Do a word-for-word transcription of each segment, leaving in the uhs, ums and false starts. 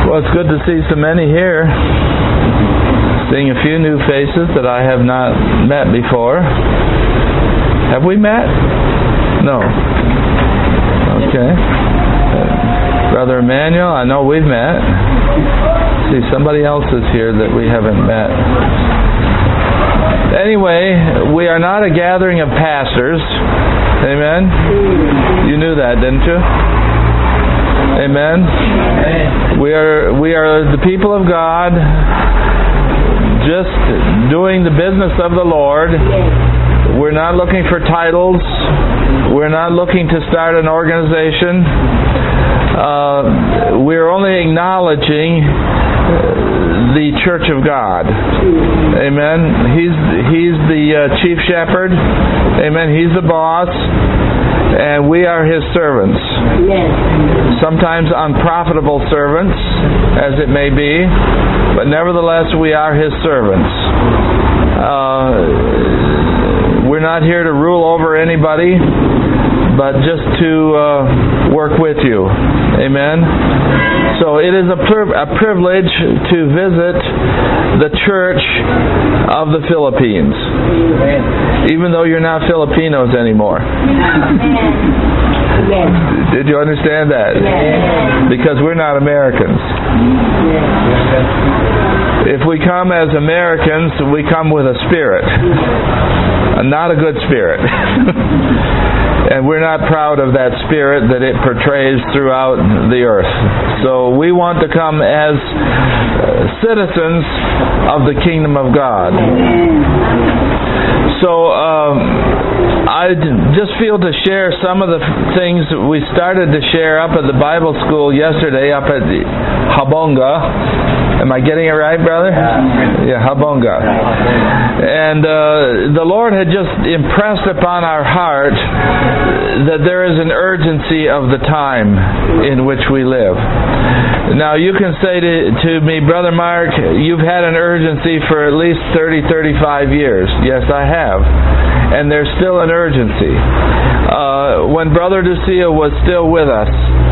Well, it's good to see so many here. Seeing a few new faces that I have not met before. Have we met? No. Okay. Uh, Brother Emmanuel, I know we've met. See, somebody else is here that we haven't met. Anyway, we are not a gathering of pastors. Amen? You knew that, didn't you? Amen. We are we are the people of God, just doing the business of the Lord. We're not looking for titles. We're not looking to start an organization. Uh, we're only acknowledging the Church of God. Amen. He's He's the uh, chief shepherd. Amen. He's the boss. And we are His servants. Sometimes unprofitable servants, as it may be, but nevertheless we are His servants. Uh, we're not here to rule over anybody, but just to uh, work with you. Amen. So it is a, pri- a privilege to visit the Church of the Philippines, even though you're not Filipinos anymore. Did you understand that? Because we're not Americans. If we come as Americans, we come with a spirit, not a good spirit. And we're not proud of that spirit that it portrays throughout the earth. So we want to come as citizens of the kingdom of God. So um, I just feel to share some of the things that we started to share up at the Bible school yesterday, up at the Habonga. Am I getting it right, brother? Yeah, Habonga. And uh, the Lord had just impressed upon our heart that there is an urgency of the time in which we live. Now you can say to, to me, Brother Mark, you've had an urgency for at least thirty, thirty-five years. Yes, I have. And there's still an urgency. Uh, when Brother Ducia was still with us,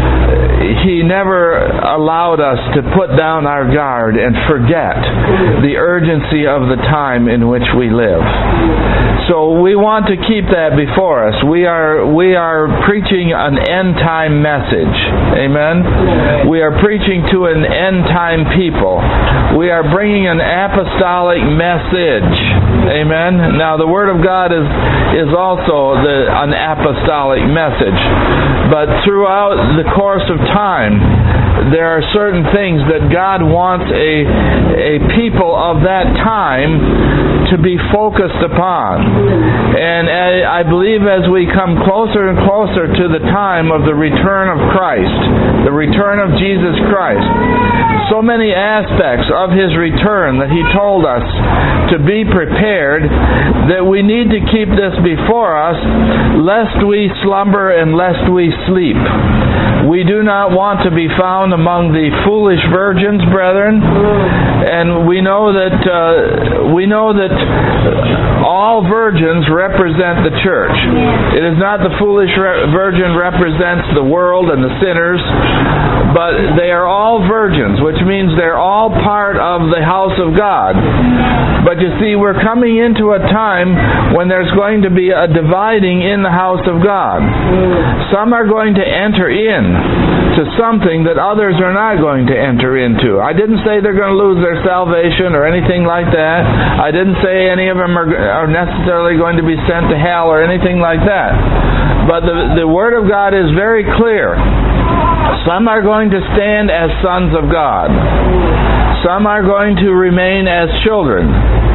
he never allowed us to put down our guard and forget the urgency of the time in which we live. So we want to keep that before us. We are we are preaching an end time message. Amen. We are preaching to an end time people. We are bringing an apostolic message. Amen. Now the Word of God is is also the an apostolic message. But throughout the course of time, there are certain things that God wants a a people of that time to be focused upon. And I, I believe as we come closer and closer to the time of the return of Christ, the return of Jesus Christ, so many aspects of His return that He told us to be prepared, that we need to keep this before us, lest we slumber and lest we sleep. We do not want to be found among the foolish virgins, brethren, and we know that uh, we know that all virgins represent the church. It is not the foolish re- virgin represents the world and the sinners, but they are all virgins, which means they're all part of the house of God. But you see, we're coming into a time when there's going to be a dividing in the house of God. Some are going to enter in to something that others are not going to enter into. I didn't say they're going to lose their salvation or anything like that. I didn't say any of them are, are necessarily going to be sent to hell or anything like that. But the, the Word of God is very clear. Some are going to stand as sons of God. Some are going to remain as children.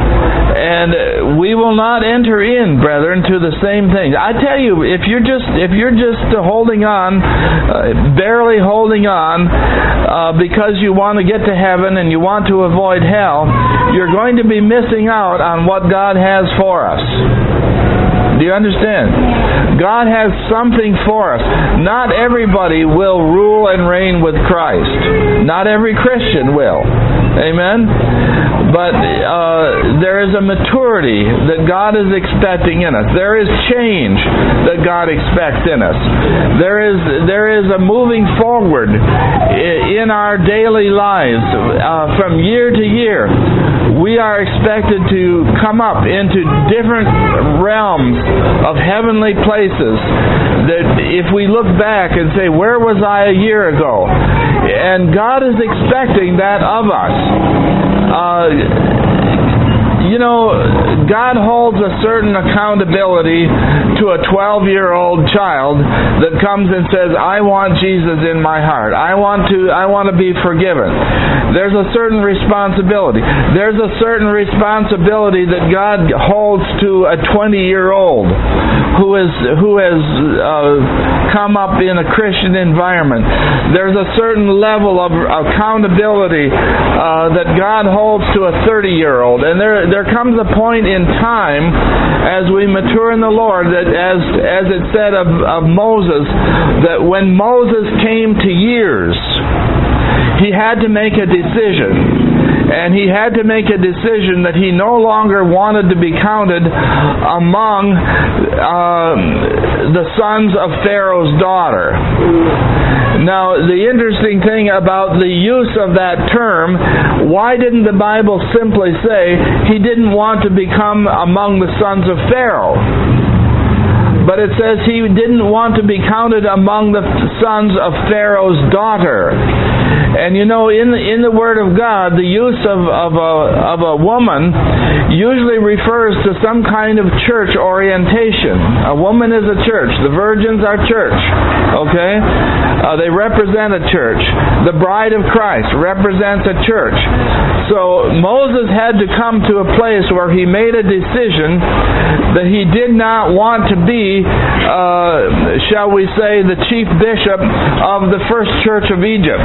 And we will not enter in, brethren, to the same things. I tell you, if you're just if you're just holding on, uh, barely holding on, uh, because you want to get to heaven and you want to avoid hell, you're going to be missing out on what God has for us. Do you understand? God has something for us. Not everybody will rule and reign with Christ. Not every Christian will. Amen? But uh, there is a maturity that God is expecting in us. There is change that God expects in us. There is there is a moving forward in our daily lives uh, from year to year. We are expected to come up into different realms of heavenly places that if we look back and say, where was I a year ago? And God is expecting that of us. Uh, You know, God holds a certain accountability to a twelve-year-old child that comes and says, I want Jesus in my heart. I want to I want to be forgiven. There's a certain responsibility. There's a certain responsibility that God holds to a twenty-year-old who is who has uh, come up in a Christian environment. There's a certain level of accountability uh, that God holds to a thirty-year-old. And there there comes a point in time as we mature in the Lord that as as it said of, of Moses, that when Moses came to years, he had to make a decision. And he had to make a decision that he no longer wanted to be counted among uh, the sons of Pharaoh's daughter. Now, the interesting thing about the use of that term, why didn't the Bible simply say he didn't want to become among the sons of Pharaoh? But it says he didn't want to be counted among the sons of Pharaoh's daughter. And you know, in the, in the Word of God, the use of, of, a, of a woman usually refers to some kind of church orientation. A woman is a church. The virgins are church. Okay? Uh, they represent a church. The bride of Christ represents a church. So Moses had to come to a place where he made a decision that he did not want to be, uh, shall we say, the chief bishop of the first church of Egypt.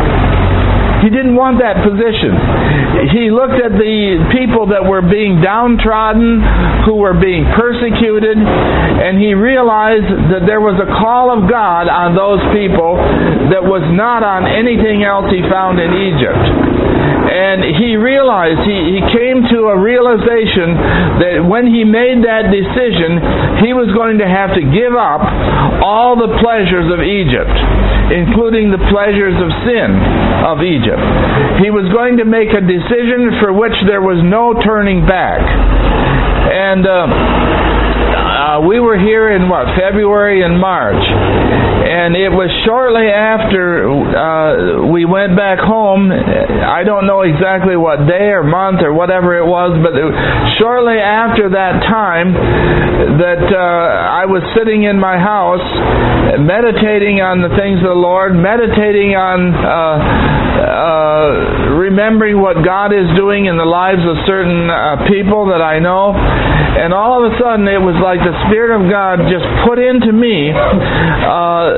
He didn't want that position. He looked at the people that were being downtrodden, who were being persecuted, and he realized that there was a call of God on those people that was not on anything else he found in Egypt. And he realized, he, he came to a realization that when he made that decision, he was going to have to give up all the pleasures of Egypt, including the pleasures of sin of Egypt. He was going to make a decision for which there was no turning back. And uh, uh, we were here in, what, February and March. And it was shortly after uh, we went back home. I don't know exactly what day or month or whatever it was, but it, shortly after that time that uh, I was sitting in my house meditating on the things of the Lord, meditating on uh, uh, remembering what God is doing in the lives of certain uh, people that I know. And all of a sudden it was like the Spirit of God just put into me uh,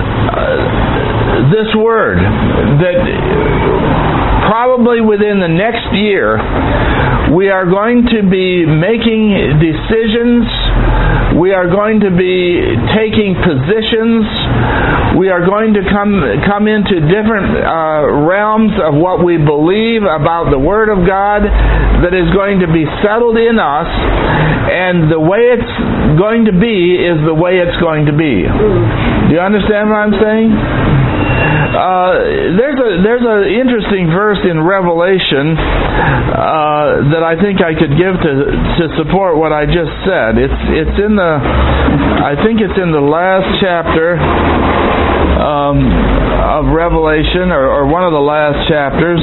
this word that probably within the next year we are going to be making decisions, we are going to be taking positions, we are going to come come into different uh, realms of what we believe about the Word of God that is going to be settled in us, and the way it's going to be is the way it's going to be. Do you understand what I'm saying? Uh, there's a there's an interesting verse in Revelation uh, that I think I could give to to support what I just said. It's it's in the I think it's in the last chapter um, of Revelation, or, or one of the last chapters.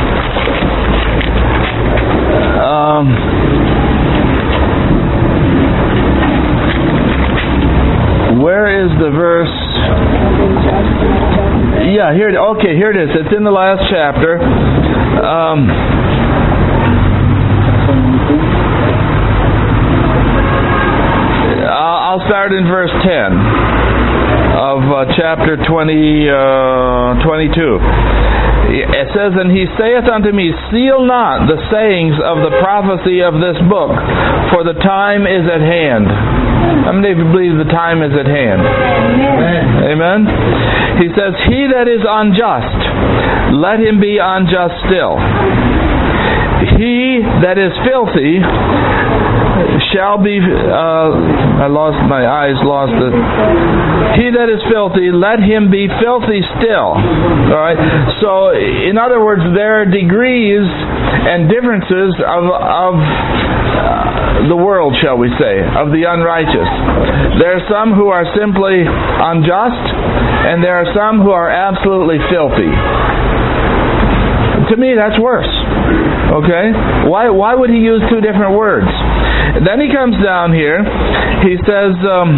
Um, where is the verse? Yeah, here. Okay, here it is. It's in the last chapter. Um, I'll start in verse ten of uh, chapter twenty, uh, twenty-two. It says, "And he saith unto me, Seal not the sayings of the prophecy of this book, for the time is at hand." How many of you believe the time is at hand? Amen. Amen. He says, "He that is unjust, let him be unjust still. He that is filthy shall be, uh, I lost my eyes, lost it. He that is filthy, let him be filthy still. Alright? So, in other words, there are degrees and differences of, of uh, the world, shall we say, of the unrighteous. There are some who are simply unjust, and there are some who are absolutely filthy. To me, that's worse. Okay? Why why would he use two different words? Then he comes down here. He says, um,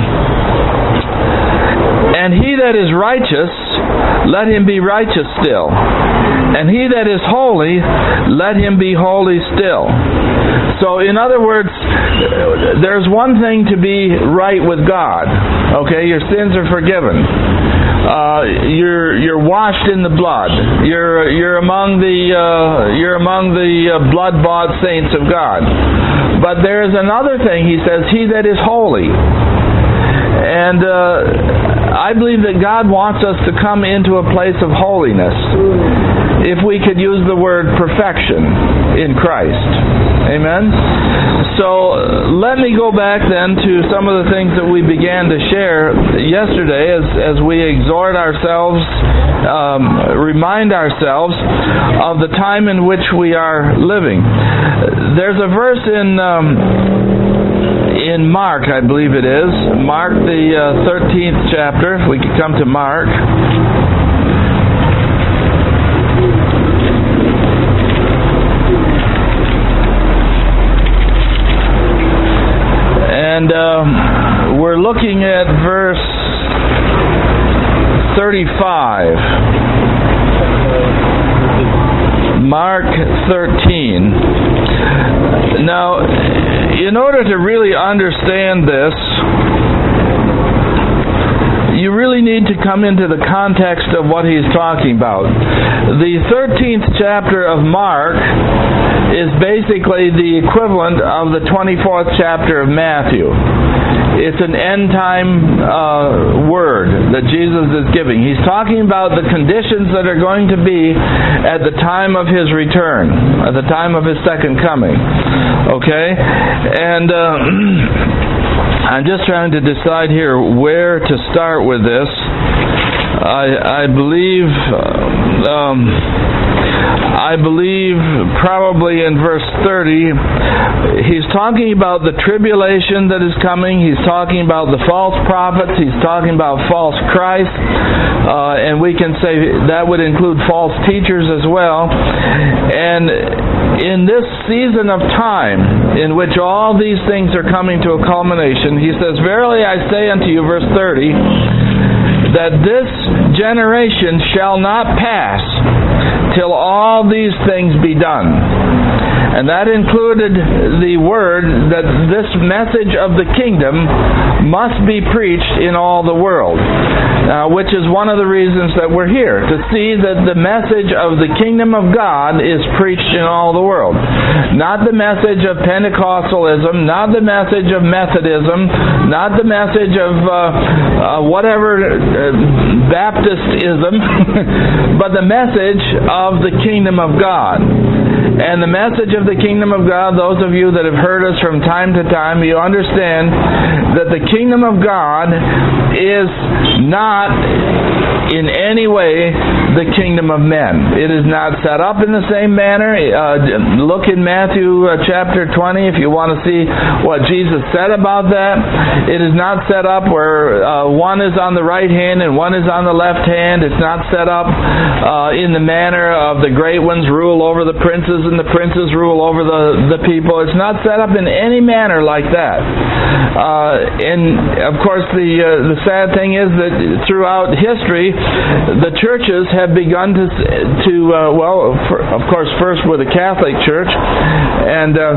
and he that is righteous, let him be righteous still. And he that is holy, let him be holy still. So, in other words, there's one thing to be right with God. Okay? Your sins are forgiven. Uh, you're you're washed in the blood. You're you're among the uh, you're among the uh, blood-bought saints of God. But there is another thing. He says, "He that is holy." And uh, I believe that God wants us to come into a place of holiness, if we could use the word perfection in Christ. Amen? So let me go back then to some of the things that we began to share yesterday as, as we exhort ourselves, um, remind ourselves of the time in which we are living. There's a verse in... Um, in Mark, I believe it is, Mark the uh, thirteenth chapter, if we could come to Mark. And uh, we're looking at verse thirty-five. Mark thirteen. Now, in order to really understand this, you really need to come into the context of what he's talking about. The thirteenth chapter of Mark is basically the equivalent of the twenty-fourth chapter of Matthew. It's an end-time uh, word that Jesus is giving. He's talking about the conditions that are going to be at the time of His return, at the time of His second coming. Okay? And uh, I'm just trying to decide here where to start with this. I, I believe... Um, I believe probably in verse thirty, he's talking about the tribulation that is coming. He's talking about the false prophets. He's talking about false Christ. Uh, and we can say that would include false teachers as well. And in this season of time in which all these things are coming to a culmination, he says, "Verily I say unto you," verse thirty, "that this generation shall not pass till all these things be done." And that included the word that this message of the kingdom must be preached in all the world. Uh, which is one of the reasons that we're here, to see that the message of the kingdom of God is preached in all the world. Not the message of Pentecostalism, not the message of Methodism, not the message of uh, uh, whatever uh, Baptistism, but the message of the kingdom of God. And the message of the kingdom of God, those of you that have heard us from time to time, you understand that the kingdom of God is not in any way the kingdom of men. It is not set up in the same manner. Uh, look in Matthew uh, chapter twenty if you want to see what Jesus said about that. It is not set up where uh, one is on the right hand and one is on the left hand. It's not set up uh, in the manner of the great ones rule over the princes and the princes rule over the, the people. It's not set up in any manner like that. Uh, and of course the uh, the sad thing is that throughout history, the churches have begun to, to uh, well, for, of course, first with the Catholic Church, and uh,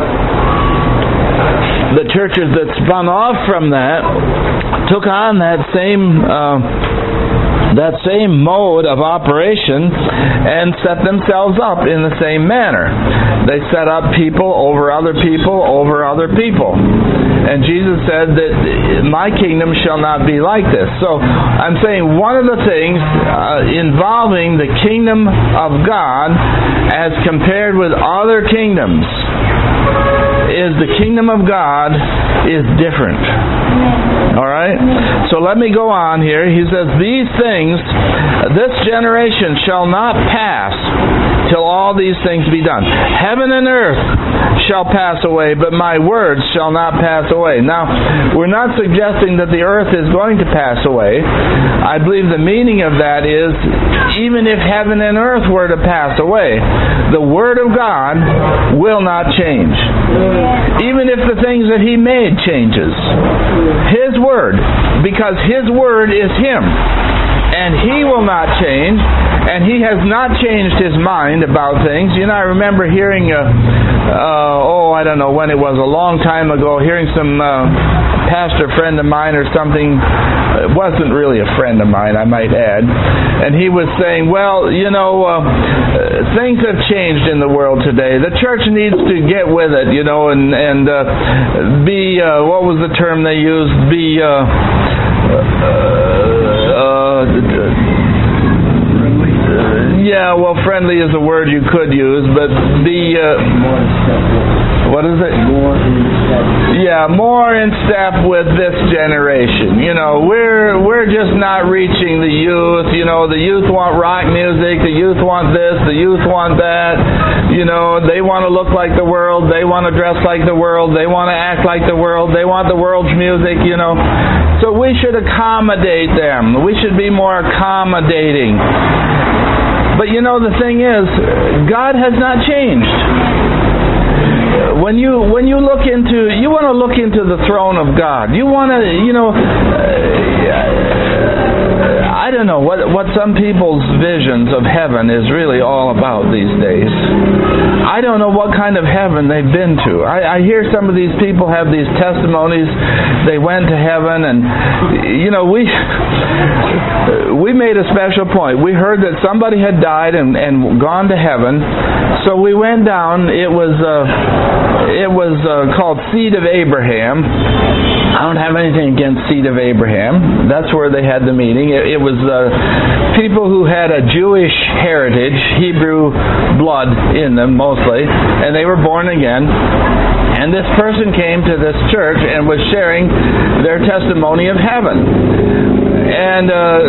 the churches that spun off from that took on that same uh, that same mode of operation and set themselves up in the same manner. They set up people over other people over other people. And Jesus said that my kingdom shall not be like this. So I'm saying one of the things uh, involving the kingdom of God as compared with other kingdoms is the kingdom of God is different. Alright? So let me go on here. He says, these things, this generation shall not pass till all these things be done. Heaven and earth shall pass away, but my words shall not pass away. Now, we're not suggesting that the earth is going to pass away. I believe the meaning of that is, even if heaven and earth were to pass away, the Word of God will not change. Even if the things that He made changes. His Word, because His Word is Him. And He will not change, and He has not changed His mind about things. You know, I remember hearing, uh, uh, oh, I don't know when it was, a long time ago, hearing some uh, pastor friend of mine or something. It wasn't really a friend of mine, I might add. And he was saying, well, you know, uh, things have changed in the world today. The church needs to get with it, you know, and, and uh, be, uh, what was the term they used? Be, uh, uh, yeah, well, friendly is a word you could use, but be, uh, what is it? More in step. Yeah, more in step with this generation. You know, we're we're just not reaching the youth. You know, the youth want rock music, the youth want this, the youth want that. You know, they want to look like the world, they want to dress like the world, they want to act like the world, they want the world's music, you know. So we should accommodate them. We should be more accommodating. But you know, the thing is, God has not changed. When you when you look into, you want to look into the throne of God. You want to, you know, I don't know what what some people's visions of heaven is really all about these days. I don't know what kind of heaven they've been to. I, I hear some of these people have these testimonies. They went to heaven, and you know, we we made a special point. We heard that somebody had died and, and gone to heaven, so we went down. It was uh, it was uh, called Seed of Abraham. I don't have anything against Seed of Abraham. That's where they had the meeting. It, it was uh, people who had a Jewish heritage, Hebrew blood in them mostly, and they were born again. And this person came to this church and was sharing their testimony of heaven. And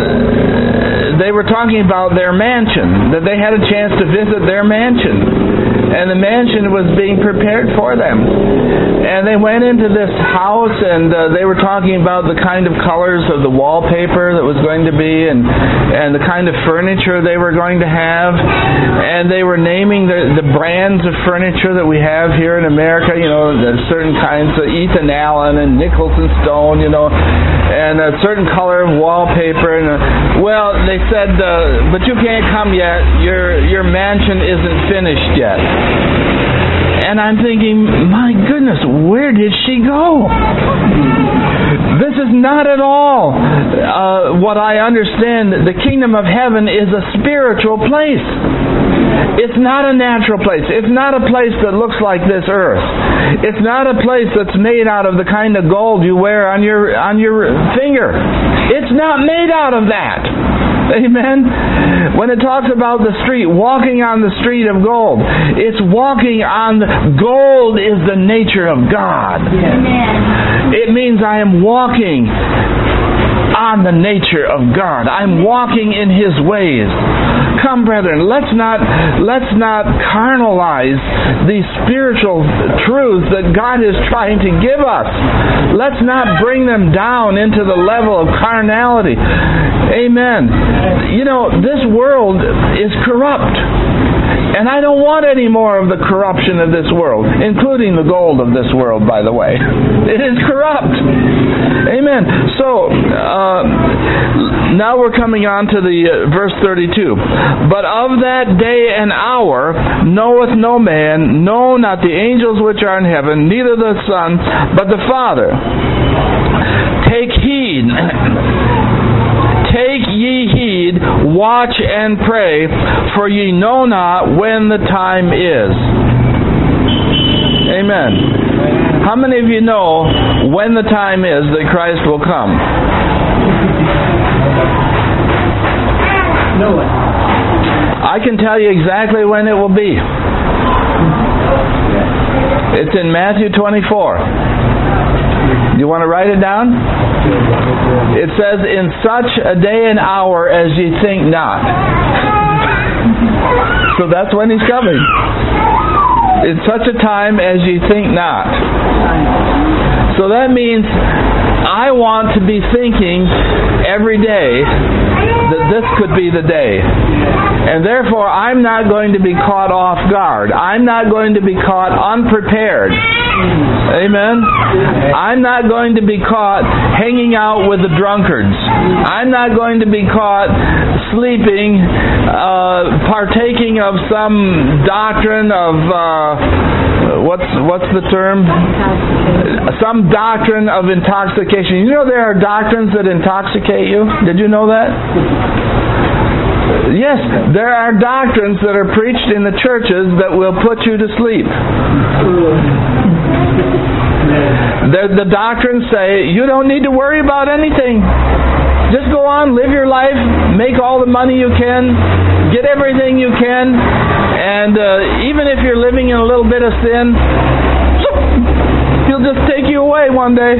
uh, they were talking about their mansion, that they had a chance to visit their mansion. And the mansion was being prepared for them. And they went into this house, and uh, they were talking about the kind of colors of the wallpaper that was going to be, and and the kind of furniture they were going to have. And they were naming the, the brands of furniture that we have here in America. You know, there's certain kinds of Ethan Allen and Nichols and Stone, you know, and a certain color of wallpaper. And uh, well, they said, uh, but you can't come yet. Your your mansion isn't finished yet. And I'm thinking, my goodness, where did she go? This is not at all uh, what I understand. The kingdom of heaven is a spiritual place. It's not a natural place. It's not a place that looks like this earth. It's not a place that's made out of the kind of gold you wear on your on your finger. It's not made out of that. Amen? When it talks about the street, walking on the street of gold, it's walking on the, gold is the nature of God. Amen. It means I am walking on the nature of God. I'm walking in His ways. Come, brethren, let's not let's not carnalize these spiritual truths that God is trying to give us. Let's not bring them down into the level of carnality. Amen. You know, this world is corrupt. And I don't want any more of the corruption of this world, including the gold of this world, by the way. It is corrupt. Amen. So, uh, now we're coming on to the uh, verse thirty-two. But of that day and hour knoweth no man, no, not the angels which are in heaven, neither the Son, but the Father. Take heed. Take ye heed, watch and pray, for ye know not when the time is. Amen. How many of you know when the time is that Christ will come? No one. I can tell you exactly when it will be. It's in Matthew twenty-four. You want to write it down? It says, in such a day and hour as ye think not. So that's when He's coming. In such a time as ye think not. So that means I want to be thinking every day that this could be the day. And therefore, I'm not going to be caught off guard. I'm not going to be caught unprepared. Amen? I'm not going to be caught hanging out with the drunkards. I'm not going to be caught sleeping, uh, partaking of some doctrine of, uh, what's what's the term? Some doctrine of intoxication. You know there are doctrines that intoxicate you? Did you know that? Yes, there are doctrines that are preached in the churches that will put you to sleep. The, the doctrines say you don't need to worry about anything. Just go on, live your life, make all the money you can, get everything you can, and uh, even if you're living in a little bit of sin, He'll just take you away one day.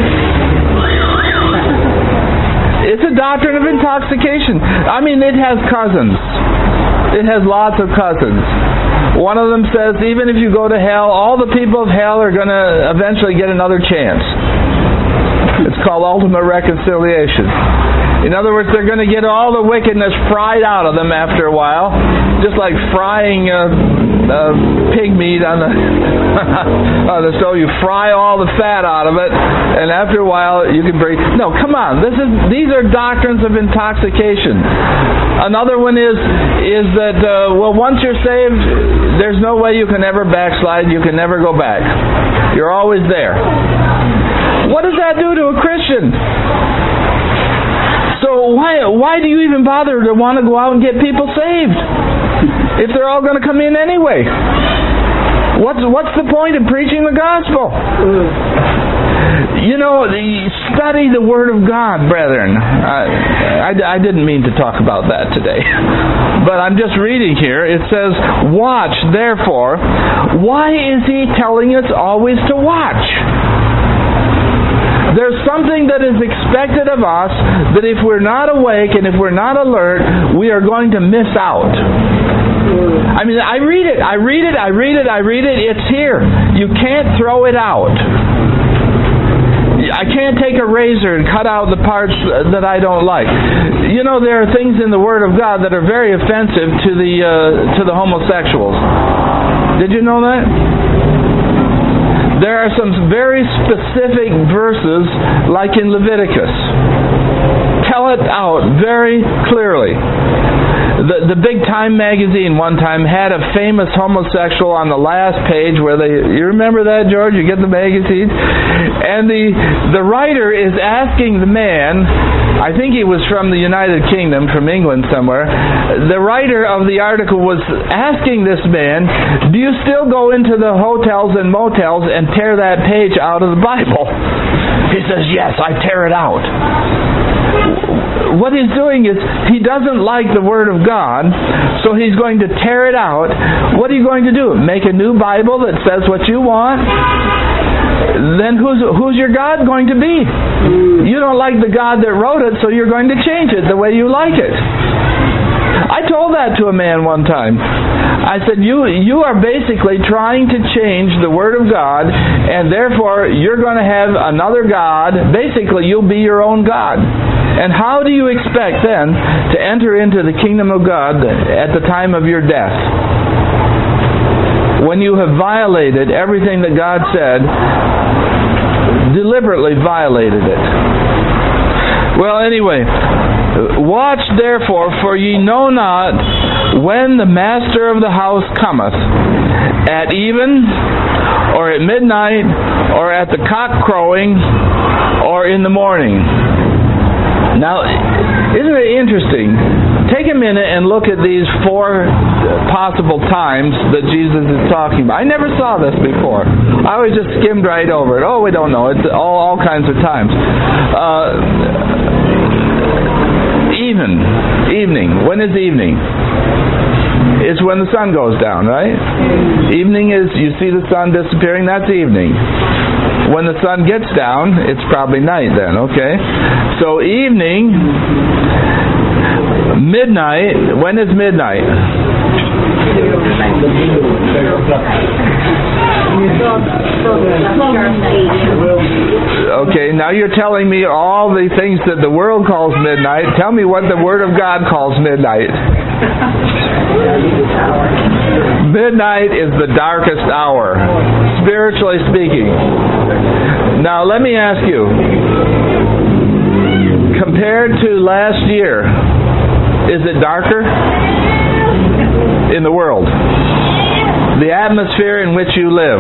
It's a doctrine of intoxication. I mean, it has cousins. It has lots of cousins. One of them says, even if you go to hell, all the people of hell are going to eventually get another chance. It's called ultimate reconciliation. In other words, they're going to get all the wickedness fried out of them after a while, just like frying uh, uh, pig meat on the on the stove. You fry all the fat out of it, and after a while you can breathe. No, come on. This is these are doctrines of intoxication. Another one is is that uh, well, once you're saved, there's no way you can ever backslide. You can never go back. You're always there. What does that do to a Christian? So why why do you even bother to want to go out and get people saved if they're all going to come in anyway? What's what's the point of preaching the gospel? You know, study the Word of God, brethren. I, I, I didn't mean to talk about that today, but I'm just reading here. It says, "Watch, therefore." Why is He telling us always to watch? There's something that is expected of us that if we're not awake and if we're not alert, we are going to miss out. I mean, I read it, I read it, I read it, I read it. It's here. You can't throw it out. I can't take a razor and cut out the parts that I don't like. You know, there are things in the Word of God that are very offensive to the uh, to the homosexuals. Did you know that? There are some very specific verses, like in Leviticus. Tell it out very clearly. The, the Big Time magazine one time had a famous homosexual on the last page where they, you remember that, George? You get the magazine? And the, the writer is asking the man, I think he was from the United Kingdom, from England somewhere, the writer of the article was asking this man, do you still go into the hotels and motels and tear that page out of the Bible? He says, yes, I tear it out. What he's doing is, he doesn't like the Word of God, so he's going to tear it out. What are you going to do? Make a new Bible that says what you want? Then who's who's your God going to be? You don't like the God that wrote it, so you're going to change it the way you like it. I told that to a man one time. I said, you you are basically trying to change the Word of God, and therefore you're going to have another God. Basically, you'll be your own God. And how do you expect then to enter into the kingdom of God at the time of your death? When you have violated everything that God said, deliberately violated it. Well, anyway, watch therefore, for ye know not when the master of the house cometh, at even, or at midnight, or at the cock crowing, or in the morning. Now, isn't it interesting? Take a minute and look at these four possible times that Jesus is talking about. I never saw this before. I always just skimmed right over it. Oh, we don't know. It's all, all kinds of times. Uh, even. Evening. When is evening? It's when the sun goes down, right? Evening is, you see the sun disappearing, that's evening. When the sun gets down, it's probably night then, okay? So evening, midnight, when is midnight? Okay, now you're telling me all the things that the world calls midnight. Tell me what the Word of God calls midnight. Midnight is the darkest hour, spiritually speaking. Now let me ask you, compared to last year, is it darker in the world? The atmosphere in which you live,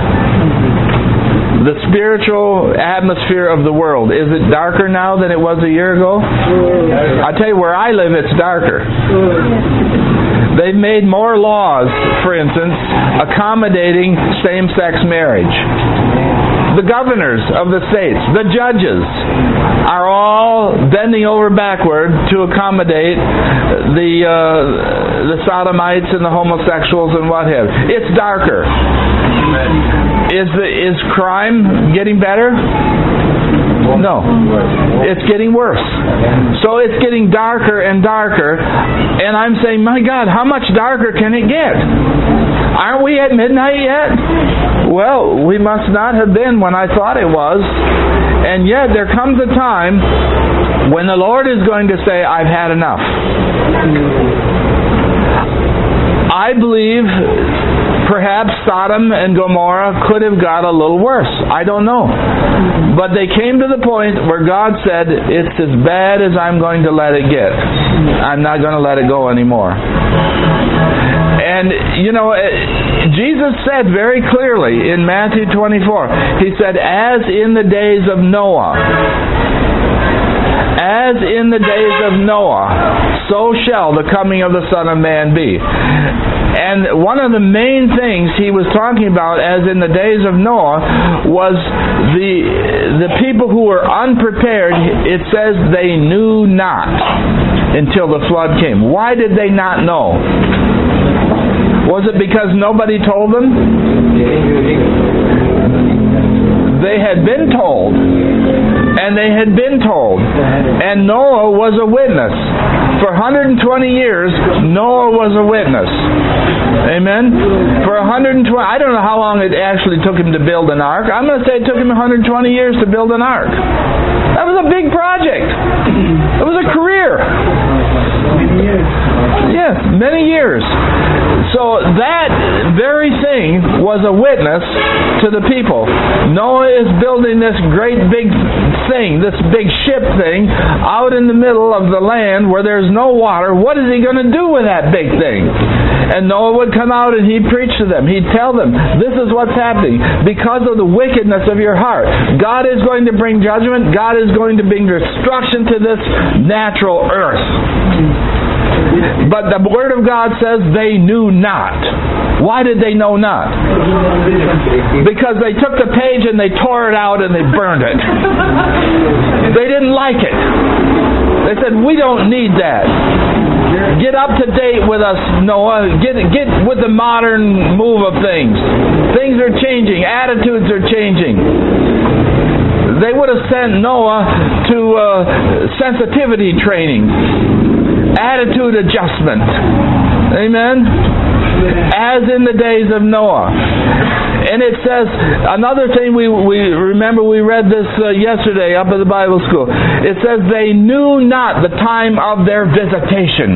the spiritual atmosphere of the world, is it darker now than it was a year ago? I tell you, where I live, it's darker. They've made more laws, for instance, accommodating same-sex marriage. The governors of the states, the judges, are all bending over backward to accommodate the uh, the sodomites and the homosexuals and what have you. It's darker. Is the is crime getting better? No. It's getting worse. So it's getting darker and darker, and I'm saying, my God, how much darker can it get? Aren't we at midnight yet? Well, we must not have been when I thought it was. And yet there comes a time when the Lord is going to say, I've had enough. I believe perhaps Sodom and Gomorrah could have got a little worse. I don't know. But they came to the point where God said, it's as bad as I'm going to let it get. I'm not going to let it go anymore. And, you know, Jesus said very clearly in Matthew twenty-four, He said, as in the days of Noah, as in the days of Noah, so shall the coming of the Son of Man be. And one of the main things He was talking about, as in the days of Noah, was the the people who were unprepared. It says they knew not until the flood came. Why did they not know? Was it because nobody told them? They had been told. And they had been told. And Noah was a witness. For one hundred twenty years, Noah was a witness. Amen? For one hundred twenty, I don't know how long it actually took him to build an ark. I'm going to say it took him one hundred twenty years to build an ark. That was a big project. It was a career. Yes, many years. So that very thing was a witness to the people. Noah is building this great big thing, this big ship thing, out in the middle of the land where there's no water. What is he going to do with that big thing? And Noah would come out and he'd preach to them. He'd tell them, this is what's happening. Because of the wickedness of your heart, God is going to bring judgment. God is going to bring destruction to this natural earth. But the Word of God says they knew not. Why did they know not? Because they took the page and they tore it out and they burned it. They didn't like it. They said, we don't need that. Get up to date with us, Noah. Get, get with the modern move of things. Things are changing. Attitudes are changing. They would have sent Noah to uh, sensitivity training. Attitude adjustment. Amen? As in the days of Noah. And it says, another thing we, we remember, we read this uh, yesterday up at the Bible school. It says they knew not the time of their visitation.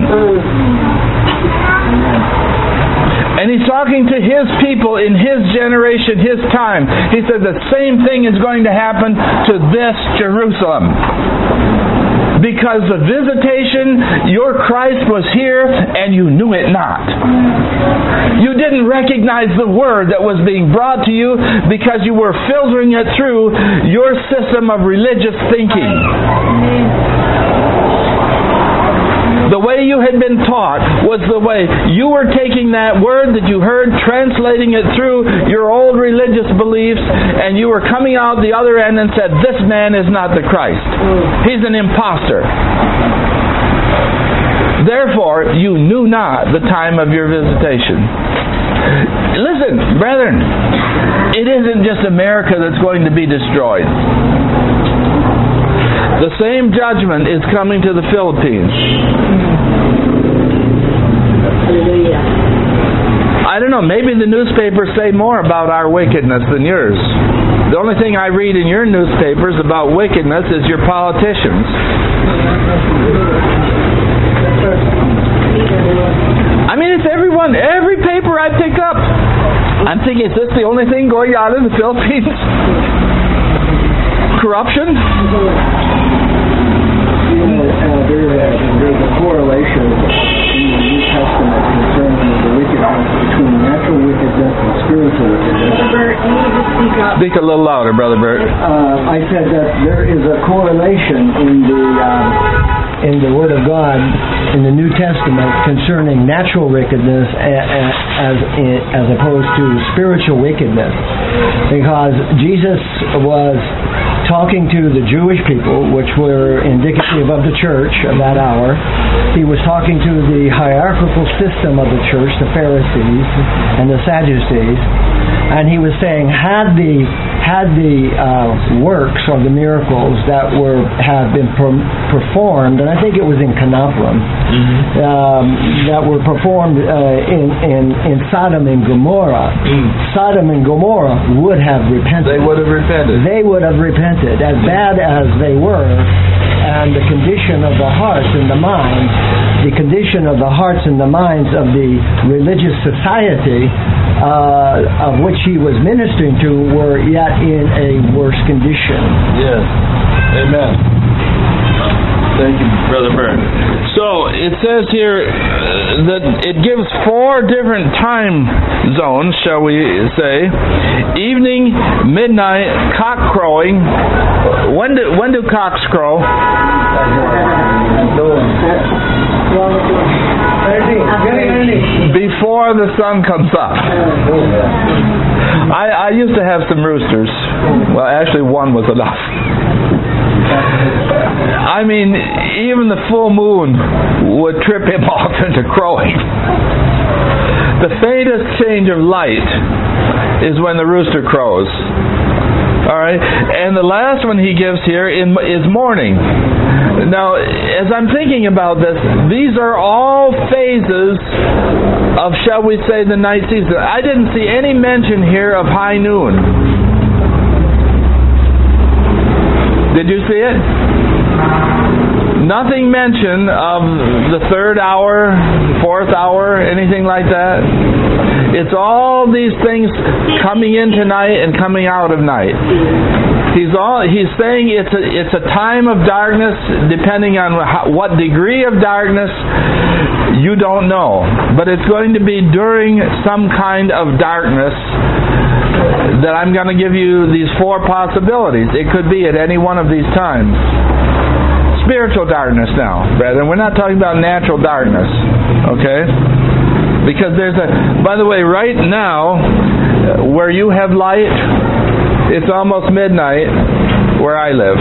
And He's talking to His people in His generation, His time. He said the same thing is going to happen to this Jerusalem. Because the visitation, your Christ was here and you knew it not. You didn't recognize the Word that was being brought to you because you were filtering it through your system of religious thinking. The way you had been taught was the way you were taking that word that you heard, translating it through your old religious beliefs, and you were coming out the other end and said, this man is not the Christ. He's an imposter. Therefore, you knew not the time of your visitation. Listen, brethren, it isn't just America that's going to be destroyed. The same judgment is coming to the Philippines. I don't know, maybe the newspapers say more about our wickedness than yours. The only thing I read in your newspapers about wickedness is your politicians. I mean, it's everyone, every paper I pick up. I'm thinking, is this the only thing going on in the Philippines? Corruption? You know, uh, there, uh, there's a correlation in the New Testament concerning the wickedness between natural wickedness and spiritual wickedness. Bert, can you just speak up? Speak a little louder, Brother Bert. Uh, I said that there is a correlation in the uh, in the Word of God in the New Testament concerning natural wickedness as as opposed to spiritual wickedness, because Jesus was talking to the Jewish people, which were indicative of the church of that hour. He was talking to the hierarchical system of the church, the Pharisees and the Sadducees, and he was saying, had the had the uh, works or the miracles that were have been per- performed, and I think it was in Canoprum, mm-hmm. um, that were performed uh, in, in in Sodom and Gomorrah, mm. Sodom and Gomorrah would have repented. They would have repented. They would have repented, as bad as they were, and the condition of the hearts and the minds, the condition of the hearts and the minds of the religious society uh, of which he was ministering to were yet in a worse condition. Yes. Amen. Thank you, Brother Bert. So, it says here uh, that it gives four different time zones, shall we say. Evening, midnight, cock crowing. When do, when do cocks crow? Before the sun comes up. I, I used to have some roosters. Well, actually one was enough. I mean, even the full moon would trip him off into crowing. The faintest change of light is when the rooster crows. Alright? And the last one he gives here is morning. Now, as I'm thinking about this, these are all phases of, shall we say, the night season. I didn't see any mention here of high noon. Did you see it? Nothing mention of the third hour, fourth hour, anything like that. It's all these things coming in tonight and coming out of night. He's all he's saying it's a it's a time of darkness, depending on how, what degree of darkness you don't know, but it's going to be during some kind of darkness that I'm going to give you these four possibilities. It could be at any one of these times. Spiritual darkness now, brethren. We're not talking about natural darkness, okay? Because there's a, by the way, right now, where you have light, it's almost midnight where I live.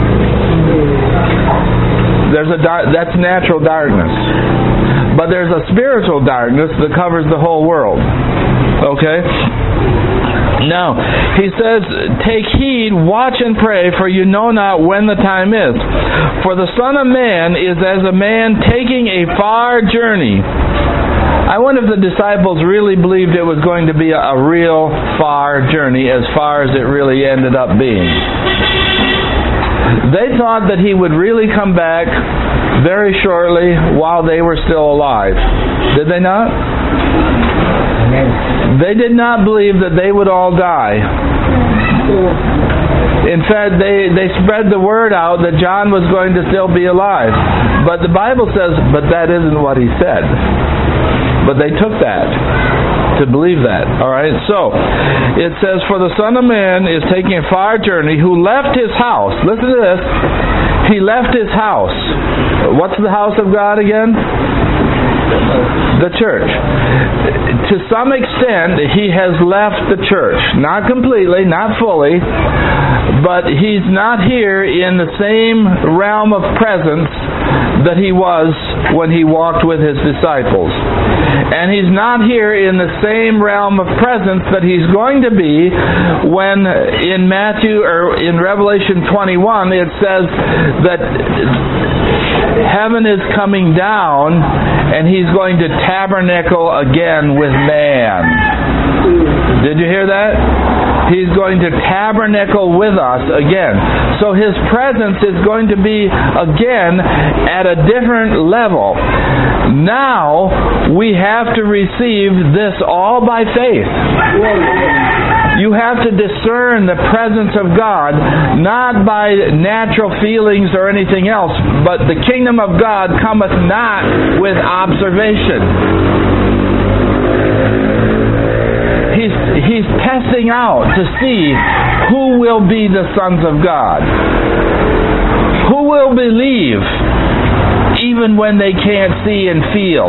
There's a dar- that's natural darkness. But there's a spiritual darkness that covers the whole world. Okay? Now, he says, take heed, watch and pray, for you know not when the time is. For the Son of Man is as a man taking a far journey. I wonder if the disciples really believed it was going to be a, a real far journey, as far as it really ended up being. They thought that he would really come back very shortly while they were still alive. Did they not? They did not believe that they would all die. In fact, they, they spread the word out that John was going to still be alive. But the Bible says, but that isn't what he said. But they took that to believe that. Alright, so it says, for the Son of Man is taking a far journey, who left his house. Listen to this. He left his house. What's the house of God again? The church. To some extent, he has left the church. Not completely, not fully, but he's not here in the same realm of presence that he was when he walked with his disciples. And he's not here in the same realm of presence that he's going to be when in Matthew or in Revelation twenty-one it says that heaven is coming down and he's going to tabernacle again with man. Did you hear that? He's going to tabernacle with us again. So his presence is going to be again at a different level. Now we have to receive this all by faith. You have to discern the presence of God not by natural feelings or anything else, but the kingdom of God cometh not with observation. He's, he's testing out to see who will be the sons of God. Who will believe even when they can't see and feel?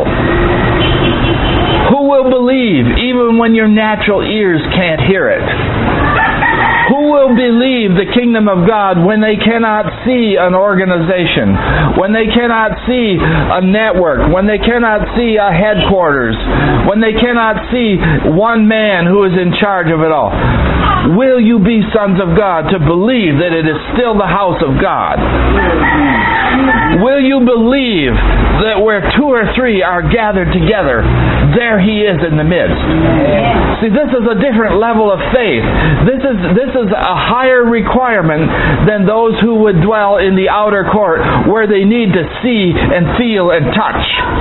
Who will believe even when your natural ears can't hear it? Who will believe the kingdom of God when they cannot see an organization, when they cannot see a network, when they cannot see a headquarters, when they cannot see one man who is in charge of it all? Will you be sons of God to believe that it is still the house of God? Will you believe that where two or three are gathered together, there He is in the midst? See, this is a different level of faith. This is this is a higher requirement than those who would dwell in the outer court where they need to see and feel and touch.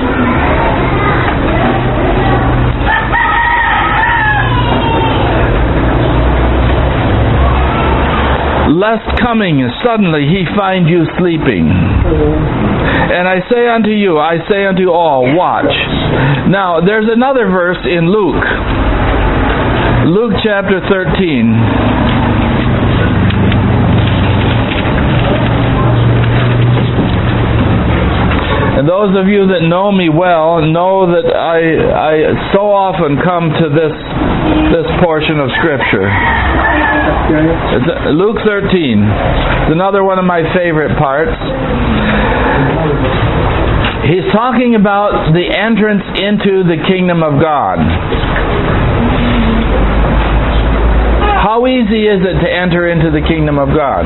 Lest coming suddenly he find you sleeping. And I say unto you, I say unto all, watch. Now, there's another verse in Luke. Luke chapter thirteen. And those of you that know me well know that I I so often come to this this portion of Scripture. It's Luke thirteen. It's another one of my favorite parts. He's talking about the entrance into the kingdom of God. How easy is it to enter into the kingdom of God?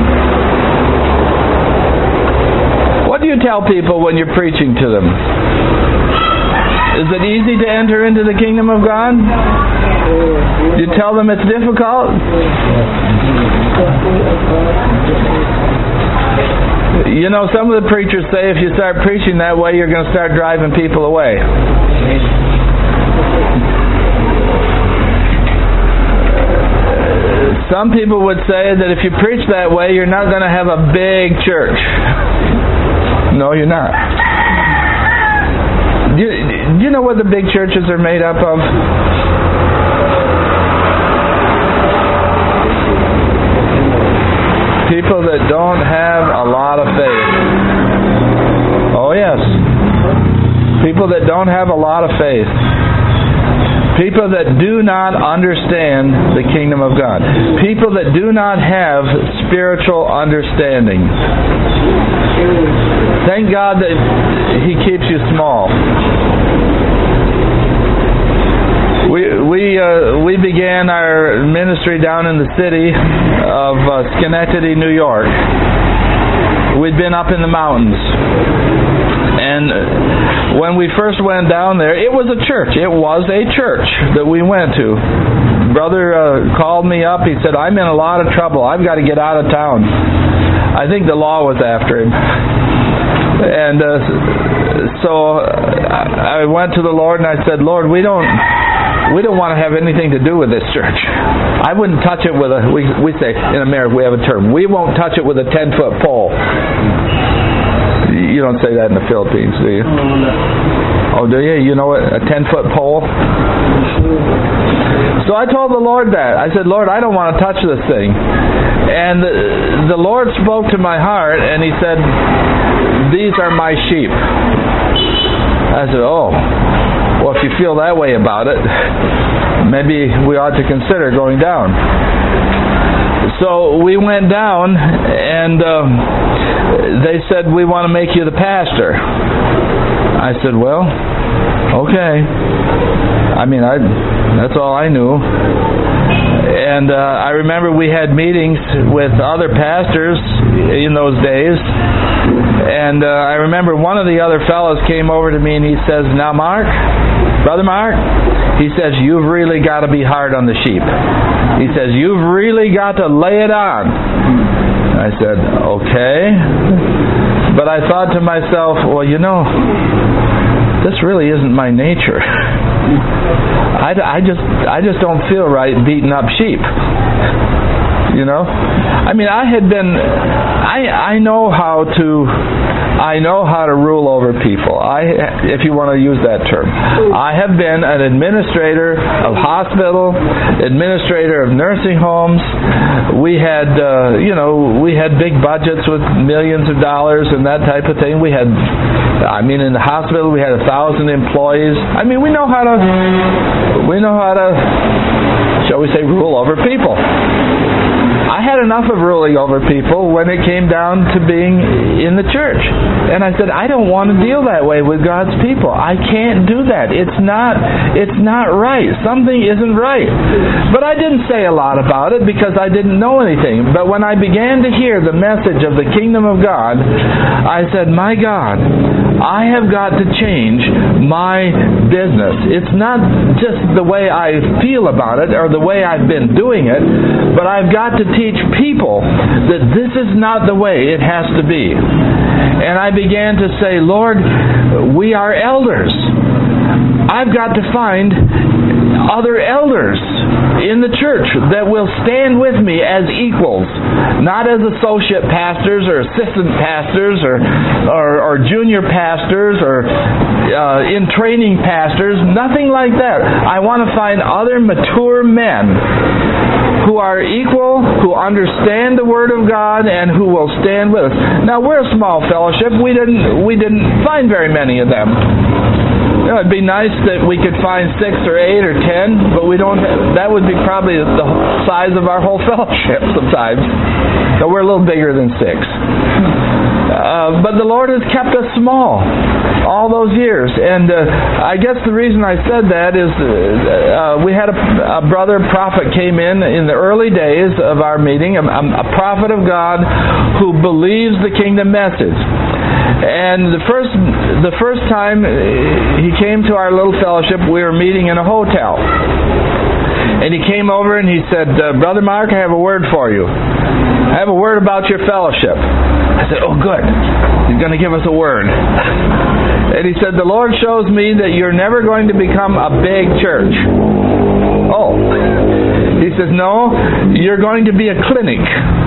What do you tell people when you're preaching to them? Is it easy to enter into the kingdom of God? You tell them it's difficult? You know, some of the preachers say if you start preaching that way, you're going to start driving people away. Some people would say that if you preach that way, you're not going to have a big church. No, you're not. Do you, do you know what the big churches are made up of? People that don't have a lot of faith. Oh, yes. People that don't have a lot of faith. People that do not understand the kingdom of God. People that do not have spiritual understanding. Thank God that He keeps you small. We we uh, we began our ministry down in the city of uh, Schenectady, New York. We'd been up in the mountains. And when we first went down there, it was a church. It was a church that we went to. Brother uh, called me up. He said, I'm in a lot of trouble. I've got to get out of town. I think the law was after him. And uh, so I went to the Lord and I said, Lord, we don't we don't want to have anything to do with this church. I wouldn't touch it with a, we, we say in America we have a term, we won't touch it with a ten-foot pole. You don't say that in the Philippines, do you? Oh, do you? You know what? A ten-foot pole? So I told the Lord that. I said, Lord, I don't want to touch this thing. And the, the Lord spoke to my heart, and He said, these are my sheep. I said, oh, well, if you feel that way about it, maybe we ought to consider going down. So we went down, and um, they said, we want to make you the pastor. I said, well, okay. I mean, I that's all I knew. And uh, I remember we had meetings with other pastors in those days. And uh, I remember one of the other fellows came over to me and he says, now Mark, Brother Mark, he says, you've really got to be hard on the sheep. He says, you've really got to lay it on. I said, okay. But I thought to myself, well, you know, this really isn't my nature. I, I just I just don't feel right beating up sheep. You know, I mean, I had been, I I know how to, I know how to rule over people. I, if you want to use that term, I have been an administrator of hospital, administrator of nursing homes. We had, uh, you know, we had big budgets with millions of dollars and that type of thing. We had, I mean, in the hospital we had a thousand employees. I mean, we know how to, we know how to, shall we say, rule over people. I had enough of ruling over people when it came down to being in the church. And I said, I don't want to deal that way with God's people. I can't do that. It's not it's not right. Something isn't right. But I didn't say a lot about it because I didn't know anything. But when I began to hear the message of the kingdom of God, I said, my God, I have got to change my business. It's not just the way I feel about it or the way I've been doing it, but I've got to teach people that this is not the way it has to be. And I began to say, Lord, we are elders. I've got to find other elders in the church that will stand with me as equals, not as associate pastors or assistant pastors or or, or junior pastors or uh, in training pastors, nothing like that. I want to find other mature men who are equal, who understand the Word of God, and who will stand with us. Now, we're a small fellowship. We didn't we didn't find very many of them. You know, it'd be nice that we could find six or eight or ten, but we don't. That would be probably the size of our whole fellowship sometimes. So we're a little bigger than six. Uh, but the Lord has kept us small all those years. And uh, I guess the reason I said that is uh, uh, we had a, a brother prophet came in in the early days of our meeting, a, a prophet of God who believes the kingdom message. And the first the first time he came to our little fellowship, we were meeting in a hotel. And he came over and he said, uh, Brother Mark, I have a word for you. I have a word about your fellowship. I said, oh, good. He's going to give us a word. And he said, the Lord shows me that you're never going to become a big church. Oh. He says, no, you're going to be a clinic.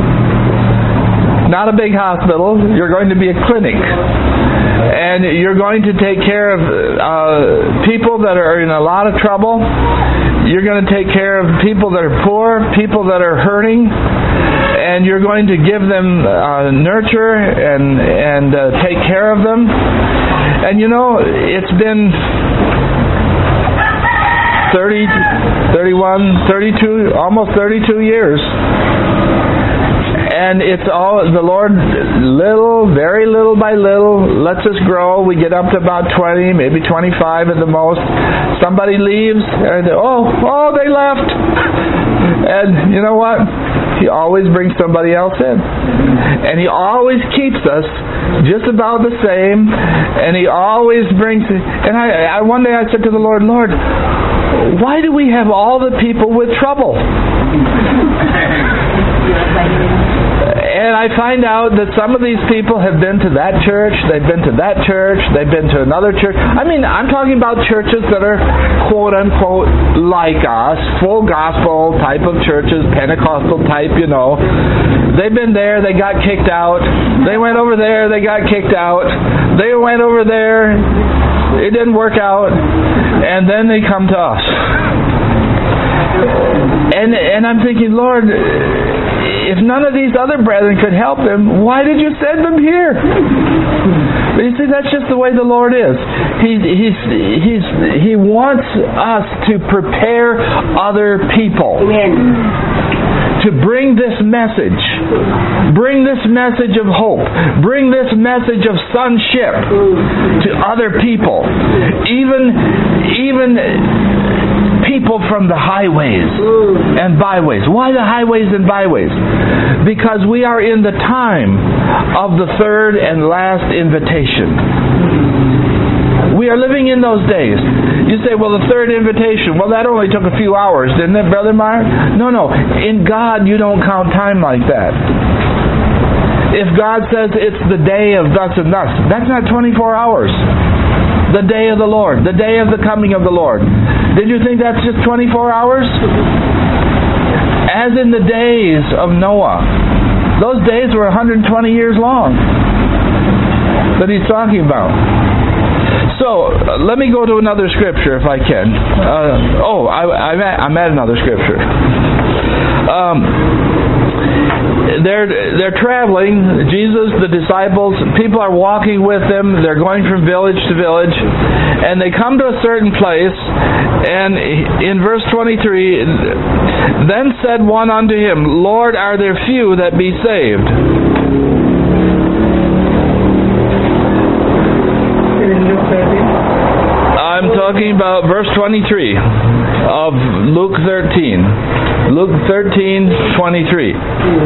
Not a big hospital. You're going to be a clinic. And you're going to take care of uh, people that are in a lot of trouble. You're going to take care of people that are poor, people that are hurting, and you're going to give them uh, nurture and and uh, take care of them. And you know, it's been thirty, thirty-one, thirty-two, almost thirty-two years. And it's all, the Lord, little, very little by little, lets us grow. We get up to about twenty, maybe twenty-five at the most. Somebody leaves, and oh, oh, they left. And you know what? He always brings somebody else in. And He always keeps us just about the same. And He always brings, and I, I one day I said to the Lord, Lord, why do we have all the people with trouble? And I find out that some of these people have been to that church, they've been to that church, they've been to another church. I mean, I'm talking about churches that are quote-unquote like us, full gospel type of churches, Pentecostal type, you know. They've been there, they got kicked out. They went over there, they got kicked out. They went over there, it didn't work out. And then they come to us. And and I'm thinking, Lord, if none of these other brethren could help him, why did you send them here? But you see, that's just the way the Lord is. He, he's, he's, he wants us to prepare other people. Amen. To bring this message, bring this message of hope, bring this message of sonship to other people, even even people from the highways and byways. Why the highways and byways? Because we are in the time of the third and last invitation. We are living in those days. You say, well, the third invitation, well, that only took a few hours, didn't it, Brother Meyer? No, no. In God, you don't count time like that. If God says it's the day of thus and thus, that's not twenty-four hours. The day of the Lord, the day of the coming of the Lord. Did you think that's just twenty-four hours? As in the days of Noah. Those days were one hundred twenty years long that he's talking about. So, uh, let me go to another scripture if I can. Uh, oh, I, I'm, at, I'm at another scripture. Um, they're they're traveling. Jesus, the disciples, people are walking with them. They're going from village to village, and they come to a certain place. And in verse twenty-three, then said one unto him, Lord, are there few that be saved? I'm talking about verse twenty-three of Luke thirteen. Luke thirteen, twenty-three.